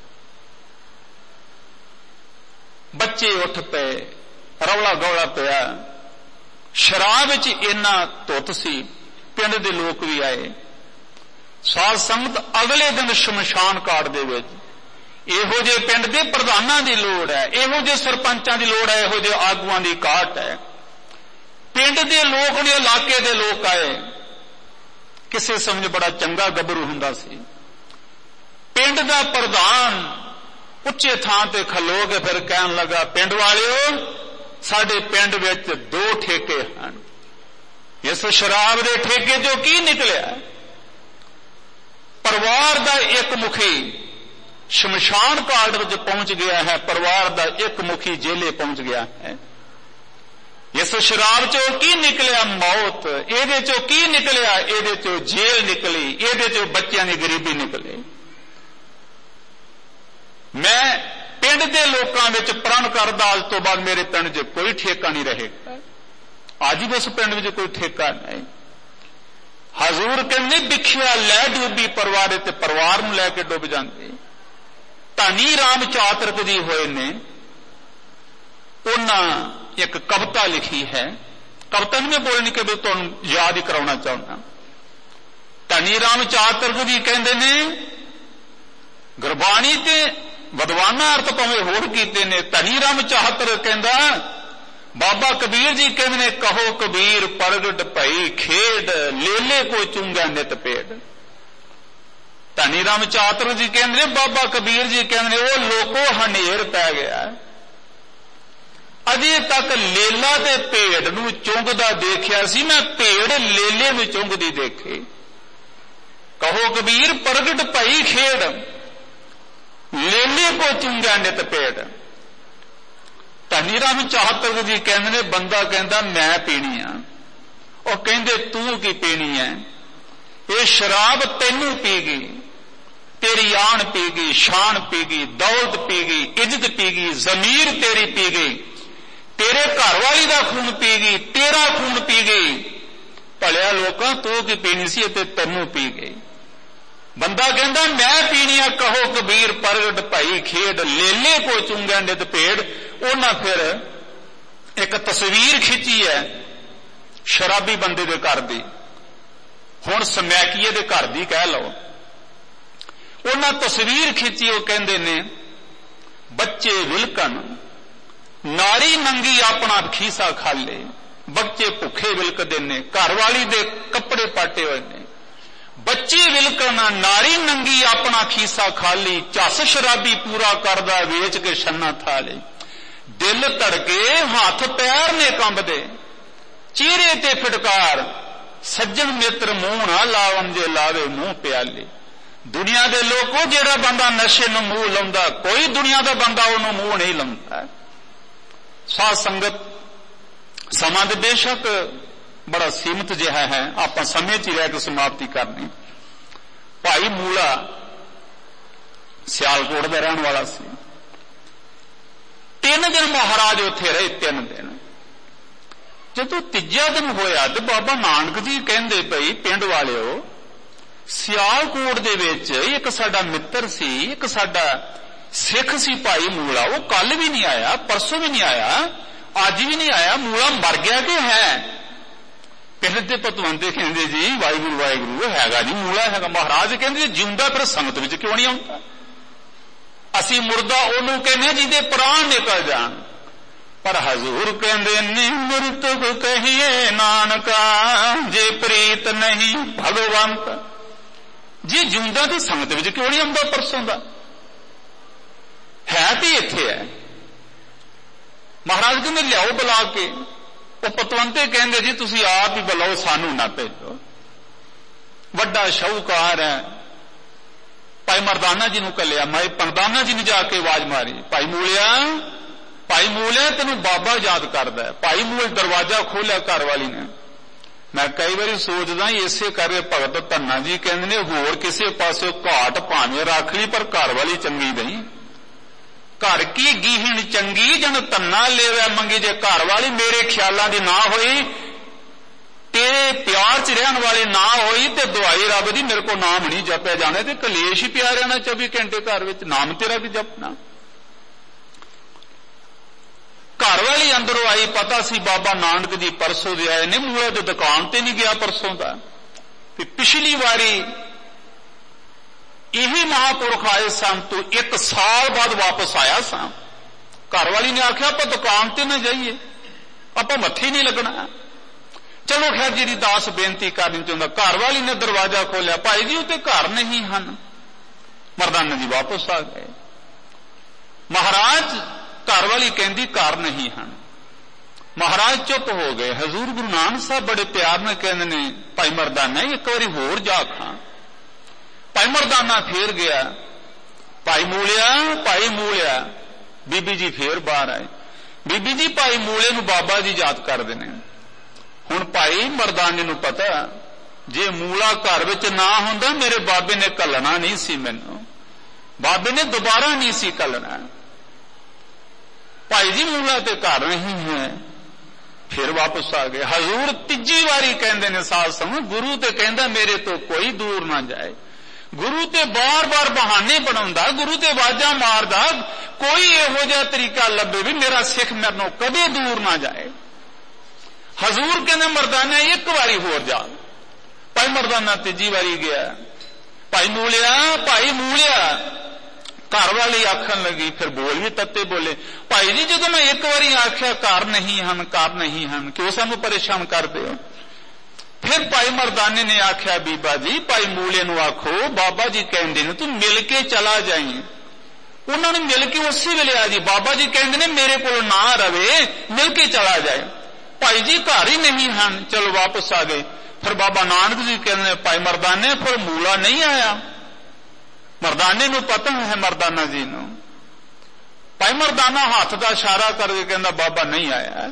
Speaker 2: ਬੱਚੇ ਉੱਠ ਪਏ, ਰੌਲਾ ਗੌਲਾ ਪਿਆ। ਸ਼ਰਾਬ ਵਿੱਚ ਇੰਨਾ ਧੁੱਤ ਸੀ, ਪਿੰਡ ਦੇ ਲੋਕ ਵੀ ਆਏ। ਸਾਧ ਸੰਗਤ ਅਗਲੇ ਦਿਨ ਸ਼ਮਸ਼ਾਨ ਘਾਟ ਦੇ ਵਿੱਚ ਇਹੋ ਜਿਹੇ ਪਿੰਡ ਦੇ ਪ੍ਰਧਾਨਾਂ ਦੀ ਲੋੜ ਹੈ, ਇਹੋ ਜਿਹੇ ਸਰਪੰਚਾਂ ਦੀ ਲੋੜ ਹੈ, ਇਹੋ ਜਿਹੇ ਆਗੂਆਂ ਦੀ ਘਾਟ ਹੈ। ਪਿੰਡ ਦੇ ਲੋਕ ਨੇ, ਇਲਾਕੇ ਦੇ ਲੋਕ ਆਏ। ਕਿਸੇ ਸਮਝ ਬੜਾ ਚੰਗਾ ਗੱਭਰੂ ਹੁੰਦਾ ਸੀ। ਪਿੰਡ ਦਾ ਪ੍ਰਧਾਨ ਉੱਚੇ ਥਾਂ ਤੇ ਖਲੋ ਕੇ ਫਿਰ ਕਹਿਣ ਲੱਗਾ, ਪਿੰਡ ਵਾਲਿਓ ਸਾਡੇ ਪਿੰਡ ਵਿੱਚ 2 ਠੇਕੇ ਹਨ। ਇਸ ਸ਼ਰਾਬ ਦੇ ਠੇਕੇ ਚੋਂ ਕੀ ਨਿਕਲਿਆ? ਪਰਿਵਾਰ ਦਾ ਇੱਕ ਮੁਖੀ ਸ਼ਮਸ਼ਾਨ ਘਾਟ ਵਿੱਚ ਪਹੁੰਚ ਗਿਆ ਹੈ, ਪਰਿਵਾਰ ਦਾ ਇੱਕ ਮੁਖੀ ਜੇਲੇ ਪਹੁੰਚ ਗਿਆ ਹੈ। ਇਸ ਸ਼ਰਾਬ ਚੋਂ ਕੀ ਨਿਕਲਿਆ? ਮੌਤ। ਇਹਦੇ ਚੋਂ ਕੀ ਨਿਕਲਿਆ? ਇਹਦੇ ਚੋਂ ਜੇਲ੍ਹ ਨਿਕਲੀ, ਇਹਦੇ ਚੋਂ ਬੱਚਿਆਂ ਦੀ ਗਰੀਬੀ ਨਿਕਲੀ। ਮੈਂ ਪਿੰਡ ਦੇ ਲੋਕਾਂ ਵਿੱਚ ਪ੍ਰਣ ਕਰਦਾ, ਅੱਜ ਤੋਂ ਬਾਅਦ ਮੇਰੇ ਪਿੰਡ 'ਚ ਕੋਈ ਠੇਕਾ ਨਹੀਂ ਰਹੇਗਾ। ਅੱਜ ਵੀ ਉਸ ਪਿੰਡ ਵਿੱਚ ਕੋਈ ਠੇਕਾ ਨਹੀਂ। ਹਜ਼ੂਰ ਕਹਿੰਦੇ ਵਿਖਿਆ ਲੈ ਡੁੱਬੀ ਪਰਿਵਾਰ, ਤੇ ਪਰਿਵਾਰ ਨੂੰ ਲੈ ਕੇ ਡੁੱਬ ਜਾਂਦੇ। ਧਨੀ ਰਾਮ ਚਾਤਰਕ ਜੀ ਹੋਏ ਨੇ, ਉਹਨਾਂ ਇੱਕ ਕਵਿਤਾ ਲਿਖੀ ਹੈ। ਕਵਿਤਾ ਨਹੀਂ ਮੈਂ ਬੋਲਣੀ ਕਿ ਤੁਹਾਨੂੰ ਯਾਦ ਹੀ ਕਰਾਉਣਾ ਚਾਹੁੰਦਾ। ਧਨੀ ਰਾਮ ਚਾਤਰਕ ਜੀ ਕਹਿੰਦੇ ਨੇ, ਗੁਰਬਾਣੀ ਤੇ ਵਿਦਵਾਨਾਂ ਅਰਥ ਭਾਵੇਂ ਹੋਰ ਕੀਤੇ ਨੇ। ਧਨੀ ਰਾਮ ਚਾਤਰਕ ਕਹਿੰਦਾ, ਬਾਬਾ ਕਬੀਰ ਜੀ ਕਹਿੰਦੇ ਨੇ, ਕਹੋ ਕਬੀਰ ਪ੍ਰਗਟ ਭਈ ਖੇਡ, ਲੇਲੇ ਕੋ ਚੁੰਗਾ ਨਿਤ ਪੇੜ। ਧਨੀ ਰਾਮ ਚਾਤਰਕ ਜੀ ਕਹਿੰਦੇ ਨੇ, ਬਾਬਾ ਕਬੀਰ ਜੀ ਕਹਿੰਦੇ ਨੇ, ਉਹ ਲੋਕੋ ਹਨੇਰ ਪੈ ਗਿਆ, ਅਜੇ ਤੱਕ ਲੇਲਾ ਤੇ ਭੇਡ ਨੂੰ ਚੁੰਗਦਾ ਦੇਖਿਆ ਸੀ, ਮੈਂ ਭੇਡ ਲੇਲੇ ਨੂੰ ਚੁੰਗਦੀ ਦੇਖੀ। ਕਹੋ ਕਬੀਰ ਪ੍ਰਗਟ ਭਈ ਖੇਡ, ਲੇਲੇ ਕੋ ਚੁੰਗਾ ਨਿਤ ਪੇੜ। ਧਨੀ ਰਾਮ ਚਾਤਰਕ ਜੀ ਕਹਿੰਦੇ ਨੇ, ਬੰਦਾ ਕਹਿੰਦਾ ਮੈਂ ਪੀਣੀ ਆ। ਉਹ ਕਹਿੰਦੇ ਤੂੰ ਕੀ ਪੀਣੀ ਹੈ? ਇਹ ਸ਼ਰਾਬ ਤੈਨੂੰ ਪੀ ਗਈ, ਤੇਰੀ ਆਣ ਪੀ ਗਈ, ਸ਼ਾਨ ਪੀ ਗਈ, ਦੌਲਤ ਪੀ ਗਈ, ਇੱਜ਼ਤ ਪੀ ਗਈ, ਜ਼ਮੀਰ ਤੇਰੀ ਪੀ ਗਈ, ਤੇਰੇ ਘਰ ਵਾਲੀ ਦਾ ਖੂਨ ਪੀ ਗਈ, ਤੇਰਾ ਖੂਨ ਪੀ ਗਈ। ਭਲਿਆ ਲੋਕਾਂ ਤੂੰ ਕੀ ਪੀਣੀ ਸੀ, ਤੇ ਤੈਨੂੰ ਪੀ ਗਈ। ਬੰਦਾ ਕਹਿੰਦਾ ਮੈਂ ਪੀਣੀਆਂ ਕਹੋ ਕਬੀਰ ਪ੍ਰਗਟ ਭਾਈ ਖੇਡ ਲੇਲੇ ਕੋ ਚੁੰਗਿਆ ਨਿਤ ਭੇੜ। ਉਹਨਾਂ ਫਿਰ ਇੱਕ ਤਸਵੀਰ ਖਿੱਚੀ ਹੈ ਸ਼ਰਾਬੀ ਬੰਦੇ ਦੇ ਘਰ ਦੀ, ਹੁਣ ਸਮੈਕੀਏ ਦੇ ਘਰ ਦੀ ਕਹਿ ਲਓ। ਉਹਨਾਂ ਤਸਵੀਰ ਖਿੱਚੀ, ਉਹ ਕਹਿੰਦੇ ਨੇ ਬੱਚੇ ਵਿਲਕਣ ਨਾਰੀ ਨੰਗੀ ਆਪਣਾ ਖੀਸਾ ਖਾਲੇ। ਬੱਚੇ ਭੁੱਖੇ ਵਿਲਕਦੇ ਨੇ, ਘਰ ਵਾਲੀ ਦੇ ਕੱਪੜੇ ਪਾਟੇ ਹੋਏ ਨੇ। ਬੱਚੇ ਵਿਲਕਣ ਨਾਰੀ ਨੰਗੀ ਆਪਣਾ ਖੀਸਾ ਖਾਲੀ। ਝੱਸ ਸ਼ਰਾਬੀ ਪੂਰਾ ਕਰਦਾ ਵੇਚ ਕੇ ਛੰਨਾ ਥਾਲੇ। ਦਿਲ ਧੜਕੇ ਹੱਥ ਪੈਰ ਨੇ ਕੰਬਦੇ, ਚਿਹਰੇ ਤੇ ਫਿਟਕਾਰ ਸੱਜਣ ਮਿੱਤਰ ਮੂੰਹ ਨਾ ਲਾਵਣ ਜੇ ਲਾਵੇ ਮੂੰਹ ਪਿਆਲੇ। ਦੁਨੀਆ ਦੇ ਲੋਕੋ ਜਿਹੜਾ ਬੰਦਾ ਨਸ਼ੇ ਨੂੰ ਮੂੰਹ ਲਾਉਂਦਾ, ਕੋਈ ਦੁਨੀਆ ਦਾ ਬੰਦਾ ਉਹਨੂੰ ਮੂੰਹ ਨਹੀਂ ਲਾਉਂਦਾ। ਸਾਧ ਸੰਗਤ ਸਮਾਂ ਦੇ ਬੇਸ਼ੱਕ ਬੜਾ ਸੀਮਤ ਜਿਹਾ ਹੈ, ਆਪਾਂ ਸਮੇਂ 'ਚ ਹੀ ਰਹਿ ਕੇ ਸਮਾਪਤੀ ਕਰਨੀ। ਭਾਈ ਮੂਲਾ ਸਿਆਲਕੋਟ ਦਾ ਰਹਿਣ ਵਾਲਾ ਸੀ। 3 ਦਿਨ ਮਹਾਰਾਜ ਉੱਥੇ ਰਹੇ। 3 ਦਿਨ ਜਦੋਂ ਤੀਜਾ ਦਿਨ ਹੋਇਆ ਤੇ ਬਾਬਾ ਨਾਨਕ ਜੀ ਕਹਿੰਦੇ ਭਈ ਪਿੰਡ ਵਾਲਿਓ, ਸਿਆਲਕੋਟ ਦੇ ਵਿੱਚ ਇੱਕ ਸਾਡਾ ਮਿੱਤਰ ਸੀ, ਇੱਕ ਸਾਡਾ ਸਿੱਖ ਸੀ ਭਾਈ ਮੂਲਾ, ਉਹ ਕੱਲ ਵੀ ਨਹੀਂ ਆਇਆ, ਪਰਸੋਂ ਵੀ ਨਹੀਂ ਆਇਆ, ਅੱਜ ਵੀ ਨਹੀਂ ਆਇਆ। ਮੂਲਾ ਮਰ ਗਿਆ ਕਿ ਹੈ? ਪਿੰਡ ਦੇ ਪਤਵੰਤੇ ਕਹਿੰਦੇ ਜੀ ਵਾਹਿਗੁਰੂ ਵਾਹਿਗੁਰੂ, ਹੈਗਾ ਜੀ ਮੂਲਾ ਹੈਗਾ। ਮਹਾਰਾਜ ਕਹਿੰਦੇ ਜਿਉਂਦਾ ਫਿਰ ਸੰਗਤ ਵਿੱਚ ਕਿਉਂ ਨਹੀਂ ਆਉਂਦਾ? ਅਸੀਂ ਮੁਰਦਾ ਉਹਨੂੰ ਕਹਿੰਦੇ ਜਿਹਦੇ ਪ੍ਰਾਣ ਨਿਕਲ ਜਾਣ, ਪਰ ਹਜ਼ੂਰ ਕਹਿੰਦੇ ਨੇ ਮ੍ਰਿਤਕ ਕਹੀਏ ਨਾਨਕਾ, ਜੇ ਪ੍ਰੀਤ ਨਹੀਂ ਭਗਵੰਤ। ਜੇ ਜਿਉਂਦਾ ਤੇ ਸੰਗਤ ਵਿੱਚ ਕਿਉਂ ਨਹੀਂ ਆਉਂਦਾ ਪਰਸੋਂ ਦਾ? ਹੈ ਤੇ ਇੱਥੇ ਹੈ। ਮਹਾਰਾਜ ਕਹਿੰਦੇ ਲਿਆਓ ਬੁਲਾ ਕੇ। ਉਹ ਪਤਵੰਤੇ ਕਹਿੰਦੇ ਜੀ ਤੁਸੀਂ ਆਪ ਹੀ ਬੁਲਾਓ, ਸਾਨੂੰ ਨਾ ਭੇਜੋ। ਵੱਡਾ ਸ਼ਾਹੂਕਾਰ ਹੈ। ਭਾਈ ਮਰਦਾਨਾ ਜੀ ਨੂੰ ਕੱਲਿਆ। ਮੈਂ ਮਰਦਾਨਾ ਜੀ ਨੇ ਜਾ ਕੇ ਆਵਾਜ਼ ਮਾਰੀ, ਭਾਈ ਮੂਲਿਆ, ਭਾਈ ਮੂਲਿਆ ਤੈਨੂੰ ਬਾਬਾ ਯਾਦ ਕਰਦਾ। ਭਾਈ ਮੂਲ ਦਰਵਾਜ਼ਾ ਖੋਲਿਆ ਘਰ ਵਾਲੀ ਨੇ। ਮੈਂ ਕਈ ਵਾਰੀ ਸੋਚਦਾ ਇਸੇ ਕਰਕੇ ਭਗਤ ਧੰਨਾ ਜੀ ਕਹਿੰਦੇ ਨੇ ਹੋਰ ਕਿਸੇ ਪਾਸੇ ਘਾਟ ਭਾਵੇਂ ਰੱਖ ਲਈ ਪਰ ਘਰ ਵਾਲੀ ਚੰਗੀ ਨਹੀਂ। ਘਰ ਕੀ ਗੀਹਣ ਚੰਗੀ ਜਨ ਧੰਨਾ ਲੈਵੇ ਮੰਗੀ। ਜੇ ਘਰ ਵਾਲੀ ਮੇਰੇ ਖਿਆਲਾਂ ਦੀ ਨਾ ਹੋਈ, ਤੇਰੇ ਪਿਆਰ 'ਚ ਰਹਿਣ ਵਾਲੀ ਨਾ ਹੋਈ, ਤੇ ਦਵਾਈ ਰੱਬ ਦੀ ਮੇਰੇ ਕੋਲ ਨਾਮ ਨਹੀਂ ਜਪਿਆ ਜਾਣਾ, ਤੇ ਕਲੇਸ਼ ਹੀ ਪਿਆ ਰਹਿਣਾ 24 ਘੰਟੇ ਘਰ ਵਿੱਚ, ਨਾਮ ਤੇਰਾ ਵੀ ਜਪਣਾ। ਘਰ ਵਾਲੀ ਅੰਦਰੋਂ ਆਈ, ਪਤਾ ਸੀ ਬਾਬਾ ਨਾਨਕ ਜੀ ਪਰਸੋਂ ਦੇ ਆਏ ਨੇ। ਮੂਲੇ ਦੀ ਦੁਕਾਨ ਤੇ ਨਹੀਂ ਗਿਆ ਪਰਸੋਂ ਦਾ, ਤੇ ਪਿਛਲੀ ਵਾਰੀ ਇਹੀ ਮਹਾਂਪੁਰਖ ਆਏ ਸਨ ਤੋਂ 1 ਸਾਲ ਬਾਅਦ ਵਾਪਸ ਆਇਆ ਸਾਂ। ਘਰ ਵਾਲੀ ਨੇ ਆਖਿਆ ਆਪਾਂ ਦੁਕਾਨ ਤੇ ਨਾ ਜਾਈਏ, ਆਪਾਂ ਮੱਥੇ ਨਹੀਂ ਲੱਗਣਾ। ਚਲੋ ਖੈਰ ਜਿਹੜੀ ਦਾਸ ਬੇਨਤੀ ਕਰਨੀ ਚਾਹੁੰਦਾ। ਘਰ ਵਾਲੀ ਨੇ ਦਰਵਾਜ਼ਾ ਖੋਲਿਆ, ਭਾਈ ਜੀ ਉੱਤੇ ਘਰ ਨਹੀਂ ਹਨ। ਮਰਦਾਨਾ ਜੀ ਵਾਪਸ ਆ ਗਏ। ਮਹਾਰਾਜ, ਘਰ ਵਾਲੀ ਕਹਿੰਦੀ ਘਰ ਨਹੀਂ ਹਨ। ਮਹਾਰਾਜ ਚੁੱਪ ਹੋ ਗਏ। ਹਜ਼ੂਰ ਗੁਰੂ ਨਾਨਕ ਸਾਹਿਬ ਬੜੇ ਪਿਆਰ ਨਾਲ ਕਹਿੰਦੇ ਨੇ, ਭਾਈ ਮਰਦਾਨਾ ਇੱਕ ਵਾਰੀ ਹੋਰ ਜਾ ਖਾਂ। ਭਾਈ ਮਰਦਾਨਾ ਫੇਰ ਗਿਆ। ਭਾਈ ਮੂਲਿਆ, ਭਾਈ ਮੂਲਿਆ। ਬੀਬੀ ਜੀ ਫੇਰ ਬਾਹਰ ਆਏ। ਬੀਬੀ ਜੀ ਭਾਈ ਮੂਲੇ ਨੂੰ ਬਾਬਾ ਜੀ ਯਾਦ ਕਰਦੇ ਨੇ। ਹੁਣ ਭਾਈ ਮਰਦਾਨੇ ਨੂੰ ਪਤਾ ਜੇ ਮੂਲਾ ਘਰ ਵਿੱਚ ਨਾ ਹੁੰਦਾ ਮੇਰੇ ਬਾਬੇ ਨੇ ਘੱਲਣਾ ਨਹੀਂ ਸੀ, ਮੈਨੂੰ ਬਾਬੇ ਨੇ ਦੁਬਾਰਾ ਨਹੀਂ ਸੀ ਘੱਲਣਾ। ਭਾਈ ਜੀ ਮੂਲਾ ਤੇ ਘਰ ਨਹੀਂ ਹੈ। ਫਿਰ ਵਾਪਸ ਆ ਗਏ। ਹਜ਼ੂਰ ਤੀਜੀ ਵਾਰੀ ਕਹਿੰਦੇ ਨੇ ਸਾਧ ਸੰਗਤ, ਗੁਰੂ ਤੇ ਕਹਿੰਦਾ ਮੇਰੇ ਤੋਂ ਕੋਈ ਦੂਰ ਨਾ ਜਾਏ। ਗੁਰੂ ਤੇ ਬਾਰ-ਬਾਰ ਬਹਾਨੇ ਬਣਾਉਂਦਾ, ਗੁਰੂ ਤੇ ਆਵਾਜ਼ਾਂ ਮਾਰਦਾ, ਕੋਈ ਇਹੋ ਜਿਹਾ ਤਰੀਕਾ ਲੱਭੇ ਵੀ ਮੇਰਾ ਸਿੱਖ ਮੇਰੇ ਨੂੰ ਕਦੇ ਦੂਰ ਨਾ ਜਾਏ। ਹਜ਼ੂਰ ਕਹਿੰਦੇ ਮਰਦਾਨਾ ਇੱਕ ਵਾਰੀ ਹੋਰ ਜਾ। ਭਾਈ ਮਰਦਾਨਾ ਤੀਜੀ ਵਾਰੀ ਗਿਆ। ਭਾਈ ਮੂਲਿਆ, ਭਾਈ ਮੂਲਿਆ। ਘਰ ਵਾਲੀ ਆਖਣ ਲੱਗੀ, ਫਿਰ ਬੋਲ ਵੀ ਤੱਤੇ ਬੋਲੇ, ਭਾਈ ਜੀ ਜਦੋਂ ਮੈਂ ਇੱਕ ਵਾਰੀ ਆਖਿਆ ਘਰ ਨਹੀਂ ਹਨ, ਘਰ ਨਹੀਂ ਹਨ, ਕਿਉਂ ਸਾਨੂੰ ਪਰੇਸ਼ਾਨ ਕਰਦੇ ਹੋ? ਫਿਰ ਭਾਈ ਮਰਦਾਨੇ ਨੇ ਆਖਿਆ, ਬੀਬਾ ਜੀ ਭਾਈ ਮੂਲੇ ਨੂੰ ਆਖੋ ਬਾਬਾ ਜੀ ਕਹਿੰਦੇ ਨੇ ਤੂੰ ਮਿਲ ਕੇ ਚਲਾ ਜਾਈਂ। ਉਹਨਾਂ ਨੂੰ ਮਿਲ ਕੇ ਉਸੇ ਵੇਲੇ ਆ ਜੀ। ਬਾਬਾ ਜੀ ਕਹਿੰਦੇ ਨੇ ਮੇਰੇ ਕੋਲ ਨਾ ਰਵੇ, ਮਿਲ ਕੇ ਚਲਾ ਜਾਏ। ਭਾਈ ਜੀ ਘਰ ਹੀ ਨਹੀਂ ਹਨ। ਚਲੋ ਵਾਪਸ ਆ ਗਏ। ਫਿਰ ਬਾਬਾ ਨਾਨਕ ਜੀ ਕਹਿੰਦੇ ਨੇ, ਭਾਈ ਮਰਦਾਨੇ ਫਿਰ ਮੂਲਾ ਨਹੀਂ ਆਇਆ? ਮਰਦਾਨੇ ਨੂੰ ਪਤਾ ਹੈ ਮਰਦਾਨਾ ਜੀ ਨੂੰ। ਭਾਈ ਮਰਦਾਨਾ ਹੱਥ ਦਾ ਇਸ਼ਾਰਾ ਕਰਕੇ ਕਹਿੰਦਾ ਬਾਬਾ ਨਹੀਂ ਆਇਆ।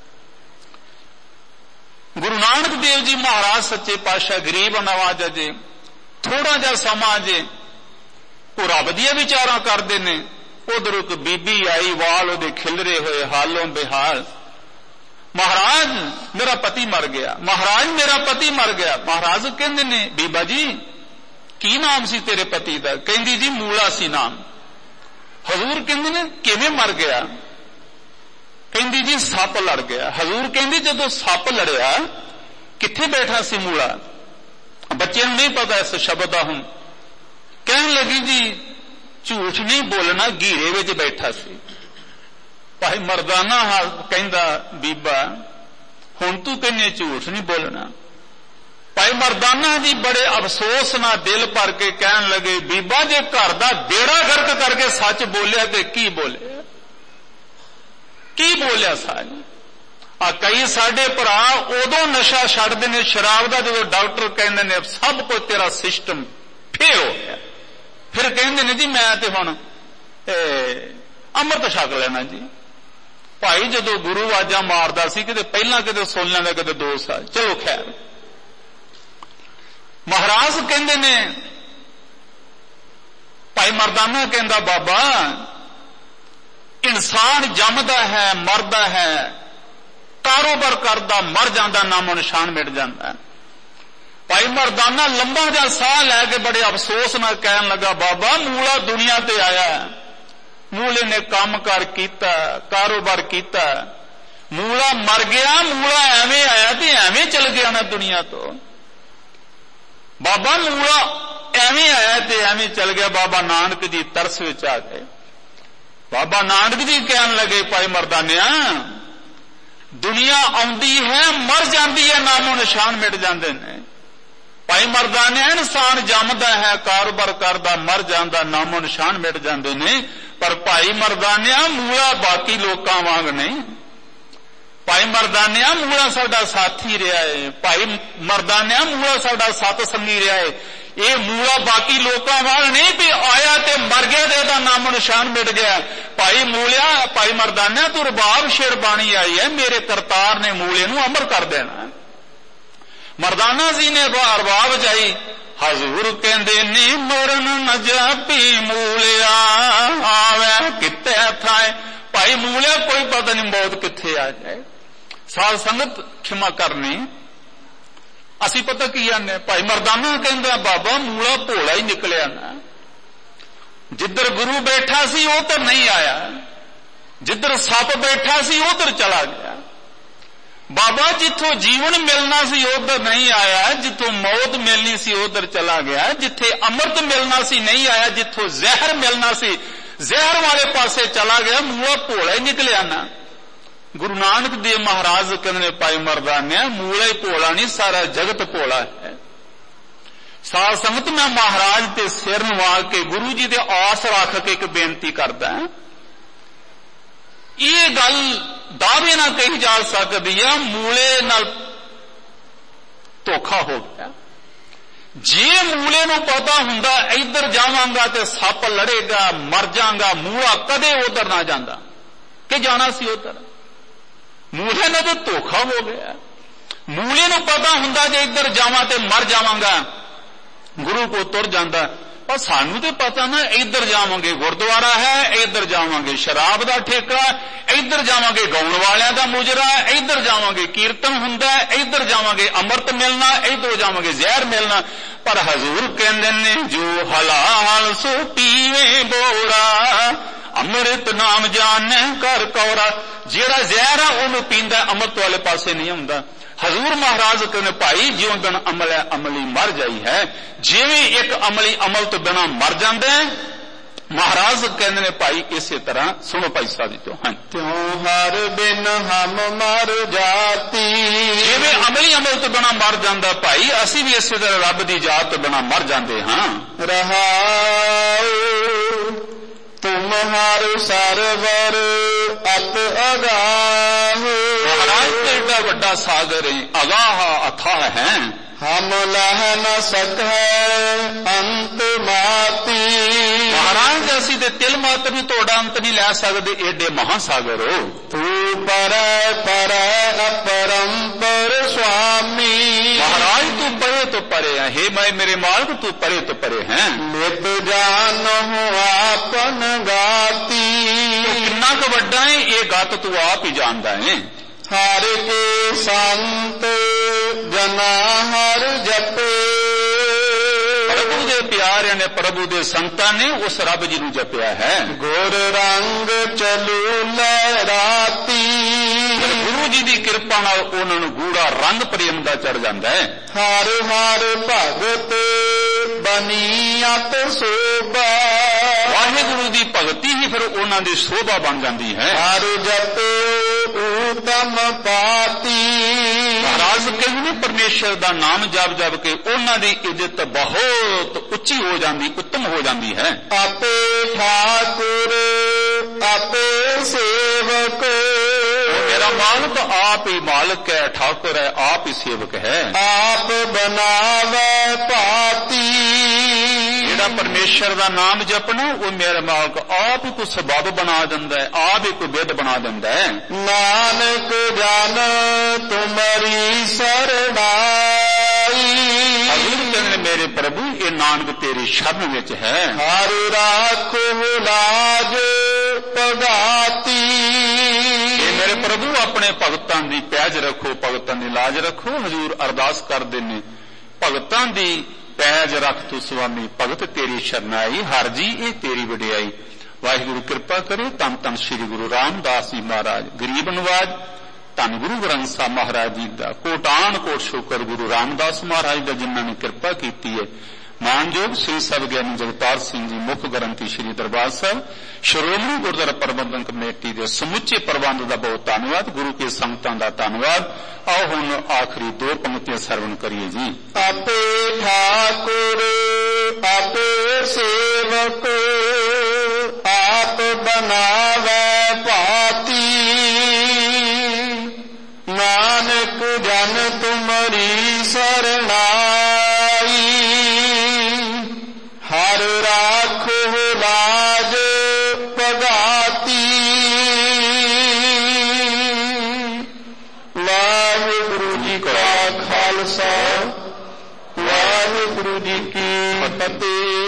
Speaker 2: ਗੁਰੂ ਨਾਨਕ ਦੇਵ ਜੀ ਮਹਾਰਾਜ ਸੱਚੇ ਪਾਤਸ਼ਾਹ ਗਰੀਬ ਨਵਾਜ਼ ਅਜੇ ਥੋੜਾ ਜਿਹਾ ਸਮਾਂ ਜੇ ਉਹ ਰੱਬ ਦੀਆਂ ਵਿਚਾਰਾਂ ਕਰਦੇ ਨੇ। ਉਧਰ ਇੱਕ ਬੀਬੀ ਆਈ, ਵਾਲ ਉਹਦੇ ਖਿਲਰੇ ਹੋਏ, ਹਾਲੋਂ ਬੇਹਾਲ। ਮਹਾਰਾਜ ਮੇਰਾ ਪਤੀ ਮਰ ਗਿਆ, ਮਹਾਰਾਜ ਮੇਰਾ ਪਤੀ ਮਰ ਗਿਆ। ਮਹਾਰਾਜ ਕਹਿੰਦੇ ਨੇ, ਬੀਬਾ ਜੀ ਕੀ ਨਾਮ ਸੀ ਤੇਰੇ ਪਤੀ ਦਾ? ਕਹਿੰਦੀ ਜੀ ਮੂਲਾ ਸੀ ਨਾਮ। ਹਜ਼ੂਰ ਕਹਿੰਦੇ ਨੇ ਕਿਵੇਂ ਮਰ ਗਿਆ? ਕਹਿੰਦੀ ਜੀ ਸੱਪ ਲੜ ਗਿਆ। ਹਜ਼ੂਰ ਕਹਿੰਦੀ ਜਦੋਂ ਸੱਪ ਲੜਿਆ ਕਿੱਥੇ ਬੈਠਾ ਸੀ ਮੂਲਾ? ਬੱਚੇ ਨੂੰ ਨਹੀਂ ਪਤਾ ਇਸ ਸ਼ਬਦ ਦਾ। ਹੁਣ ਕਹਿਣ ਲੱਗੀ ਜੀ ਝੂਠ ਨਹੀਂ ਬੋਲਣਾ, ਘੀਰੇ ਵਿੱਚ ਬੈਠਾ ਸੀ। ਭਾਈ ਮਰਦਾਨਾ ਕਹਿੰਦਾ ਬੀਬਾ ਹੁਣ ਤੂੰ ਕਹਿੰਦੇ ਝੂਠ ਨਹੀਂ ਬੋਲਣਾ। ਭਾਈ ਮਰਦਾਨਾ ਜੀ ਬੜੇ ਅਫਸੋਸ ਨਾਲ ਦਿਲ ਭਰ ਕੇ ਕਹਿਣ ਲੱਗੇ ਬੀਬਾ ਜੇ ਘਰ ਦਾ ਬੇੜਾ ਗਰਕ ਕਰਕੇ ਸੱਚ ਬੋਲਿਆ ਤੇ ਕੀ ਬੋਲਿਆ? ਕੀ ਬੋਲਿਆ ਸਾਰੀ? ਕਈ ਸਾਡੇ ਭਰਾ ਉਦੋਂ ਨਸ਼ਾ ਛੱਡਦੇ ਨੇ ਸ਼ਰਾਬ ਦਾ ਜਦੋਂ ਡਾਕਟਰ ਕਹਿੰਦੇ ਨੇ ਸਭ ਕੁਝ ਤੇਰਾ ਸਿਸਟਮ ਫੇਲ ਹੋ ਗਿਆ, ਫਿਰ ਕਹਿੰਦੇ ਨੇ ਜੀ ਮੈਂ ਤੇ ਹੁਣ ਅੰਮ੍ਰਿਤ ਛਕ ਲੈਣਾ ਜੀ। ਭਾਈ ਜਦੋਂ ਗੁਰੂ ਆਵਾਜ਼ਾਂ ਮਾਰਦਾ ਸੀ ਕਿਤੇ ਪਹਿਲਾਂ ਕਿਤੇ ਸੁਣ ਲੈਂਦਾ ਕਿਤੇ 2 ਸਾਲ। ਚਲੋ ਖੈਰ ਮਹਾਰਾਜ ਕਹਿੰਦੇ ਨੇ ਭਾਈ ਮਰਦਾਨਾ ਕਹਿੰਦਾ ਬਾਬਾ ਇਨਸਾਨ ਜੰਮਦਾ ਹੈ ਮਰਦਾ ਹੈ, ਕਾਰੋਬਾਰ ਕਰਦਾ ਮਰ ਜਾਂਦਾ, ਨਾਮੋ ਨਿਸ਼ਾਨ ਮਿਟ ਜਾਂਦਾ। ਭਾਈ ਮਰਦਾਨਾ ਲੰਬਾ ਜਿਹਾ ਸਾਹ ਲੈ ਕੇ ਬੜੇ ਅਫਸੋਸ ਨਾਲ ਕਹਿਣ ਲੱਗਾ ਬਾਬਾ ਮੂਲਾ ਦੁਨੀਆ ਤੇ ਆਇਆ, ਮੂਲੇ ਨੇ ਕੰਮਕਾਰ ਕੀਤਾ, ਕਾਰੋਬਾਰ ਕੀਤਾ, ਮੂਲਾ ਮਰ ਗਿਆ, ਮੂਲਾ ਐਵੇਂ ਆਇਆ ਤੇ ਐਵੇਂ ਚਲ ਗਿਆ ਨਾ ਦੁਨੀਆ ਤੋਂ। ਬਾਬਾ ਮੂਲਾ ਐਵੇਂ ਆਇਆ ਤੇ ਐਵੇਂ ਚਲ ਗਿਆ। ਬਾਬਾ ਨਾਨਕ ਜੀ ਤਰਸ ਵਿੱਚ ਆ ਗਏ। ਬਾਬਾ ਨਾਨਕ ਜੀ ਕਹਿਣ ਲੱਗੇ ਭਾਈ ਮਰਦਾਨਿਆ ਦੁਨੀਆ ਆਉਂਦੀ ਹੈ ਮਰ ਜਾਂਦੀ ਹੈ, ਨਾਮੋ ਨਿਸ਼ਾਨ ਮਿਟ ਜਾਂਦੇ ਨੇ। ਭਾਈ ਮਰਦਾਨਿਆ ਇਨਸਾਨ ਜੰਮਦਾ ਹੈ, ਕਾਰੋਬਾਰ ਕਰਦਾ ਮਰ ਜਾਂਦਾ, ਨਾਮੋ ਨਿਸ਼ਾਨ ਮਿਟ ਜਾਂਦੇ ਨੇ। ਪਰ ਭਾਈ ਮਰਦਾਨਿਆ ਮੂਲਾ ਬਾਕੀ ਲੋਕਾਂ ਵਾਂਗ ਨਹੀਂ। ਭਾਈ ਮਰਦਾਨਿਆ ਮੂਲਾ ਸਾਡਾ ਸਾਥੀ ਰਿਹਾ ਹੈ। ਭਾਈ ਮਰਦਾਨਿਆ ਮੂਲਾ ਸਾਡਾ ਸਤ ਸੰਗੀ ਰਿਹਾ ਹੈ। ਇਹ ਮੂਲਾ ਬਾਕੀ ਲੋਕਾਂ ਵਾਂਗ ਨਹੀਂ ਵੀ ਆਇਆ ਤੇ ਮਰ ਗਿਆ ਤੇ ਇਹਦਾ ਨਾਮੋ ਨਿਸ਼ਾਨ ਮਿਟ ਗਿਆ। ਭਾਈ ਮੂਲਿਆ ਭਾਈ ਮਰਦਾਨਿਆ ਤੂੰ ਰਬਾਬ ਸ਼ੇਰ ਬਾਣੀ ਆਈ ਹੈ, ਮੇਰੇ ਕਰਤਾਰ ਨੇ ਮੂਲੇ ਨੂੰ ਅਮਰ ਕਰ ਦੇਣਾ। ਮਰਦਾਨਾ ਜੀ ਨੇ ਰਬਾਬ ਜਾਈ। ਹਜ਼ੂਰ ਕਹਿੰਦੇ ਨੀ ਮਰਨ ਨ ਜਾਪੀ ਮੂਲਿਆ ਆਵੇ ਕਿਤੇ ਥਾਏ। ਭਾਈ ਮੂਲਿਆ ਕੋਈ ਪਤਾ ਨਹੀਂ ਮੌਤ ਕਿੱਥੇ ਆ ਜਾਏ। ਸਾਧ ਸੰਗਤ ਖਿਮਾ ਕਰਨੀ ਅਸੀਂ ਪਤਾ ਕੀ ਆਨੇ। ਭਾਈ ਮਰਦਾਨਾ ਕਹਿੰਦਾ ਬਾਬਾ ਮੂਲਾ ਭੋਲਾ ਹੀ ਨਿਕਲਿਆ ਨਾ, ਜਿੱਧਰ ਗੁਰੂ ਬੈਠਾ ਸੀ ਉਧਰ ਨਹੀਂ ਆਇਆ, ਜਿੱਧਰ ਸੱਪ ਬੈਠਾ ਸੀ ਉਧਰ ਚਲਾ ਗਿਆ। ਬਾਬਾ ਜਿੱਥੋਂ ਜੀਵਨ ਮਿਲਣਾ ਸੀ ਉਧਰ ਨਹੀਂ ਆਇਆ, ਜਿੱਥੋਂ ਮੌਤ ਮਿਲਣੀ ਸੀ ਉਧਰ ਚਲਾ ਗਿਆ, ਜਿੱਥੇ ਅੰਮ੍ਰਿਤ ਮਿਲਣਾ ਸੀ ਨਹੀਂ ਆਇਆ, ਜਿੱਥੋਂ ਜ਼ਹਿਰ ਮਿਲਣਾ ਸੀ ਜ਼ਹਿਰ ਵਾਲੇ ਪਾਸੇ ਚਲਾ ਗਿਆ। ਮੂਲਾ ਭੋਲਾ ਹੀ ਨਿਕਲਿਆ ਨਾ। ਗੁਰੂ ਨਾਨਕ ਦੇਵ ਮਹਾਰਾਜ ਕਹਿੰਦੇ ਨੇ ਭਾਈ ਮਰਦਾਨਿਆ ਮੂਲਾ ਹੀ ਭੋਲਾ ਨਹੀਂ, ਸਾਰਾ ਜਗਤ ਭੋਲਾ ਹੈ। ਸਾਧ ਸੰਗਤ ਮੈਂ ਮਹਾਰਾਜ ਤੇ ਸਿਰ ਨਵਾ ਕੇ ਗੁਰੂ ਜੀ ਦੇ ਆਸ ਰੱਖ ਕੇ ਇੱਕ ਬੇਨਤੀ ਕਰਦਾ। ਇਹ ਗੱਲ ਦਾਅਵੇ ਨਾਲ ਕਹੀ ਜਾ ਸਕਦੀ ਆ ਮੂਲੇ ਨਾਲ ਧੋਖਾ ਹੋ ਗਿਆ। ਜੇ ਮੂਲੇ ਨੂੰ ਪਤਾ ਹੁੰਦਾ ਇੱਧਰ ਜਾਵਾਂਗਾ ਤੇ ਸੱਪ ਲੜੇਗਾ ਮਰ ਜਾਵਾਂਗਾ, ਮੂਲਾ ਕਦੇ ਉਧਰ ਨਾ ਜਾਂਦਾ ਕਿ ਜਾਣਾ ਸੀ ਉਧਰ। ਮੂਲੇ ਨਾਲ ਤਾਂ ਧੋਖਾ ਹੋ ਗਿਆ। ਮੂਲੇ ਨੂੰ ਪਤਾ ਹੁੰਦਾ ਜੇ ਇੱਧਰ ਜਾਵਾਂ ਤੇ ਮਰ ਜਾਵਾਂਗਾ ਗੁਰੂ ਕੋ ਤੁਰ ਜਾਂਦਾ। ਪਰ ਸਾਨੂੰ ਤੇ ਪਤਾ ਨਾ ਇੱਧਰ ਜਾਵਾਂਗੇ ਗੁਰਦੁਆਰਾ ਹੈ, ਇੱਧਰ ਜਾਵਾਂਗੇ ਸ਼ਰਾਬ ਦਾ ਠੇਕਾ, ਇੱਧਰ ਜਾਵਾਂਗੇ ਗਾਉਣ ਵਾਲਿਆਂ ਦਾ ਮੁਜਰਾ, ਇੱਧਰ ਜਾਵਾਂਗੇ ਕੀਰਤਨ ਹੁੰਦਾ, ਇੱਧਰ ਜਾਵਾਂਗੇ ਅੰਮ੍ਰਿਤ ਮਿਲਣਾ, ਇੱਧਰ ਜਾਵਾਂਗੇ ਜ਼ਹਿਰ ਮਿਲਣਾ। ਪਰ ਹਜ਼ੂਰ ਕਹਿੰਦੇ ਨੇ ਜੋ ਹਲਾਲ ਸੋ ਪੀਵੇ ਬੋਰਾ, ਅੰਮ੍ਰਿਤ ਨਾਮ ਜਾਣੈ ਕਰ ਕੌਰਾ। ਜਿਹੜਾ ਜ਼ਹਿਰ ਆ ਉਹਨੂੰ ਪੀਂਦਾ, ਅੰਮ੍ਰਿਤ ਵਾਲੇ ਪਾਸੇ ਨਹੀਂ ਹੁੰਦਾ। ਹਜ਼ੂਰ ਮਹਾਰਾਜ ਕਹਿੰਦੇ ਭਾਈ ਜਿਉਂ ਦਿਨ ਅਮਲ ਹੈ ਅਮਲੀ ਮਰ ਜਾਈ ਹੈ। ਜਿਵੇਂ ਇੱਕ ਅਮਲੀ ਅਮਲ ਤੋਂ ਬਿਨਾਂ ਮਰ ਜਾਂਦਾ ਹੈ, ਮਹਾਰਾਜ ਕਹਿੰਦੇ ਨੇ ਭਾਈ ਇਸੇ ਤਰ੍ਹਾਂ ਸੁਣੋ ਭਾਈ ਸਾਹਿਬ ਜੀ ਤੋਂ।
Speaker 1: ਤਿਉ ਹਰ ਬਿਨ ਹਮ ਮਰ ਜਾਤੀ।
Speaker 2: ਜਿਵੇਂ ਅਮਲੀ ਅਮਲ ਤੋਂ ਬਿਨਾਂ ਮਰ ਜਾਂਦਾ ਭਾਈ ਅਸੀਂ ਵੀ ਇਸੇ ਤਰ੍ਹਾਂ ਰੱਬ ਦੀ ਜਾਤ ਤੋਂ ਬਿਨਾਂ ਮਰ ਜਾਂਦੇ ਹਾਂ।
Speaker 1: ਰਹਾਉ ਤੁਮ ਹਰ ਸਰਵਰ ਅਤ ਅਗਾਹ।
Speaker 2: ਮਹਾਰਾਜ ਤੇ ਏਡਾ ਵੱਡਾ ਸਾਗਰ ਹੈ, ਅਗਾਹ ਅਥਾਹ ਹੈ।
Speaker 1: ਹਮ ਲਹ ਨ ਸਕੈ ਅੰਤ ਮਾਤੀ।
Speaker 2: ਮਹਾਰਾਜ ਅਸੀਂ ਤੇ ਤਿਲ ਮਾਤਰ ਵੀ ਤੁਹਾਡਾ ਅੰਤ ਨਹੀਂ ਲੈ ਸਕਦੇ, ਏਡੇ ਮਹਾਸਾਗਰ ਹੋ।
Speaker 1: ਤੂੰ ਪਰੈ ਪਰੈ ਅਪਰੰਪਰ ਸੁਆਮੀ।
Speaker 2: ਮਹਾਰਾਜ ਤੂੰ ਪਰੇ ਤੋਂ ਪਰੇ ਹੈ। ਹੇ ਮੈਂ ਮੇਰੇ ਮਾਲਕ ਤੂੰ ਪਰੇ ਤੋਂ ਪਰੇ ਹੈ।
Speaker 1: ਨਿਤ ਜਾਨਹੁ ਆਪਨ ਗਾਤੀ।
Speaker 2: ਕਿੰਨਾ ਕੁ ਵੱਡਾ ਹੈ ਇਹ ਗਤ ਤੂੰ ਆਪ ਹੀ ਜਾਣਦਾ ਹੈ।
Speaker 1: ਹਰ ਕੇ ਸੰਤ ਜਨਾ ਹਰ ਜਪੇ।
Speaker 2: ਪ੍ਰਭੂ ਦੇ ਪਿਆਰਿਆਂ ਨੇ, ਪ੍ਰਭੂ ਦੇ ਸੰਤਾਂ ਨੇ ਉਸ ਰੱਬ ਜੀ ਨੂੰ ਜਪਿਆ ਹੈ।
Speaker 1: ਗੁਰ ਰੰਗ ਚਲੂ ਲਹਿਰਾਤੀ,
Speaker 2: ਗੁਰੂ ਜੀ ਦੀ ਕਿਰਪਾ ਨਾਲ ਉਹਨਾਂ ਨੂੰ ਗੂੜਾ ਰੰਗ ਪ੍ਰੇਮ ਦਾ ਚੜ ਜਾਂਦਾ ਹੈ।
Speaker 1: ਹਰ ਹਰ ਭਗਤ ਬਨੀ ਅਤ ਸੋਭਾ,
Speaker 2: ਵਾਹਿਗੁਰੂ ਦੀ ਭਗਤੀ ਹੀ ਫਿਰ ਉਹਨਾਂ ਦੀ ਸ਼ੋਭਾ ਬਣ ਜਾਂਦੀ ਹੈ।
Speaker 1: ਹਰ ਜਪੇ ਊਤਮ ਪਾਤੀ,
Speaker 2: ਮਹਾਰਾਜ ਕਹਿੰਦੇ ਨੇ ਪਰਮੇਸ਼ਰ ਦਾ ਨਾਮ ਜਪ ਜਪ ਕੇ ਉਹਨਾਂ ਦੀ ਇੱਜ਼ਤ ਬਹੁਤ ਉੱਚੀ ਹੋ ਜਾਂਦੀ, ਉੱਤਮ ਹੋ ਜਾਂਦੀ ਹੈ।
Speaker 1: ਆਪੇ ਠਾਕੁਰ ਆਪੇ ਸੇਵਕ,
Speaker 2: ਮੇਰਾ ਮਾਲਕ ਆਪ ਹੀ ਮਾਲਕ ਹੈ, ਠਾਕੁਰ ਹੈ, ਆਪ ਹੀ ਸੇਵਕ ਹੈ।
Speaker 1: ਆਪ ਬਣਾਵੇ ਭਾਤੀ,
Speaker 2: ਜਿਹੜਾ ਪਰਮੇਸ਼ਰ ਦਾ ਨਾਮ ਜਪਣਾ ਉਹ ਮੇਰਾ ਮਾਲਕ ਆਪ ਹੀ ਕੋਈ ਸਬਬ ਬਣਾ ਦਿੰਦਾ ਹੈ, ਆਪ ਹੀ ਕੋਈ ਵਿਧ ਬਣਾ ਦਿੰਦਾ ਹੈ।
Speaker 1: ਨਾਨਕ ਜਨ ਤੁਮਰੀ ਸਰਣਾਈ,
Speaker 2: ਹਜ਼ੂਰ ਕਹਿੰਦੇ ਮੇਰੇ ਪ੍ਰਭੂ ਇਹ ਨਾਨਕ ਤੇਰੀ ਸ਼ਰਨ ਵਿੱਚ ਹੈ।
Speaker 1: ਹਰ ਰਾਖੋ ਲਾਜ ਭਗਾਤੀ,
Speaker 2: ਮੇਰੇ ਪ੍ਰਭੂ ਆਪਣੇ ਭਗਤਾਂ ਦੀ ਪੈਜ ਰੱਖੋ, ਭਗਤਾਂ ਦੀ ਲਾਜ ਰੱਖੋ। ਹਜ਼ੂਰ ਅਰਦਾਸ ਕਰਦੇ ਨੇ ਭਗਤਾਂ ਦੀ ਪੈਜ ਰੱਖ ਤੂੰ ਸੁਆਮੀ, ਭਗਤ ਤੇਰੀ ਸ਼ਰਨਾਈ, ਹਰ ਜੀ ਇਹ ਤੇਰੀ ਵਡਿਆਈ। ਵਾਹਿਗੁਰੂ ਕਿਰਪਾ ਕਰੇ। ਧੰਨ ਧੰਨ ਸ੍ਰੀ ਗੁਰੂ ਰਾਮਦਾਸ ਜੀ ਮਹਾਰਾਜ, ਗਰੀਬ ਨਵਾਜ। ਧੰਨ ਗੁਰੂ ਗ੍ਰੰਥ ਸਾਹਿਬ ਮਹਾਰਾਜ ਜੀ ਦਾ ਕੋਟਾਨ ਕੋਟ ਸ਼ੁਕਰ ਗੁਰੂ ਰਾਮਦਾਸ ਮਹਾਰਾਜ ਦਾ ਜਿਨ੍ਹਾਂ ਨੇ ਕਿਰਪਾ ਕੀਤੀ ਹੈ। ਮਾਨਯੋਗ ਸ੍ਰੀ ਸਭ ਗਿਆਨੀ ਜਗਤਾਰ ਸਿੰਘ ਜੀ ਮੁੱਖ ਗ੍ਰੰਥੀ ਸ੍ਰੀ ਦਰਬਾਰ ਸਾਹਿਬ, ਸ਼੍ਰੋਮਣੀ ਗੁਰਦੁਆਰਾ ਪ੍ਰਬੰਧਕ ਕਮੇਟੀ ਦੇ ਸਮੁੱਚੇ ਪ੍ਰਬੰਧ ਦਾ ਬਹੁਤ ਧੰਨਵਾਦ। ਗੁਰੂ ਕੇ ਸੰਗਤਾਂ ਦਾ ਧੰਨਵਾਦ। ਆਓ ਹੁਣ ਆਖਰੀ ਦੋ ਪੰਕਤੀਆਂ ਸਰਵਣ ਕਰੀਏ ਜੀ।
Speaker 1: ਆਪੇ ਠਾਕੁਰ ਆਪੇ ਸੇਵਕ, ਆਪ ਬਣਾਵੇ ਭਾਤੀ, ਨਾਨਕ ਜਨ ਤੁਮਰੀ ਸਰਣਾਈ, ਹਰ ਰਾਖੋ ਲਾਜ ਭਗਾਤੀ। ਵਾਹਿਗੁਰੂ ਜੀ ਕਾ ਖਾਲਸਾ, ਵਾਹਿਗੁਰੂ ਜੀ ਕੀ ਫਤਿਹ।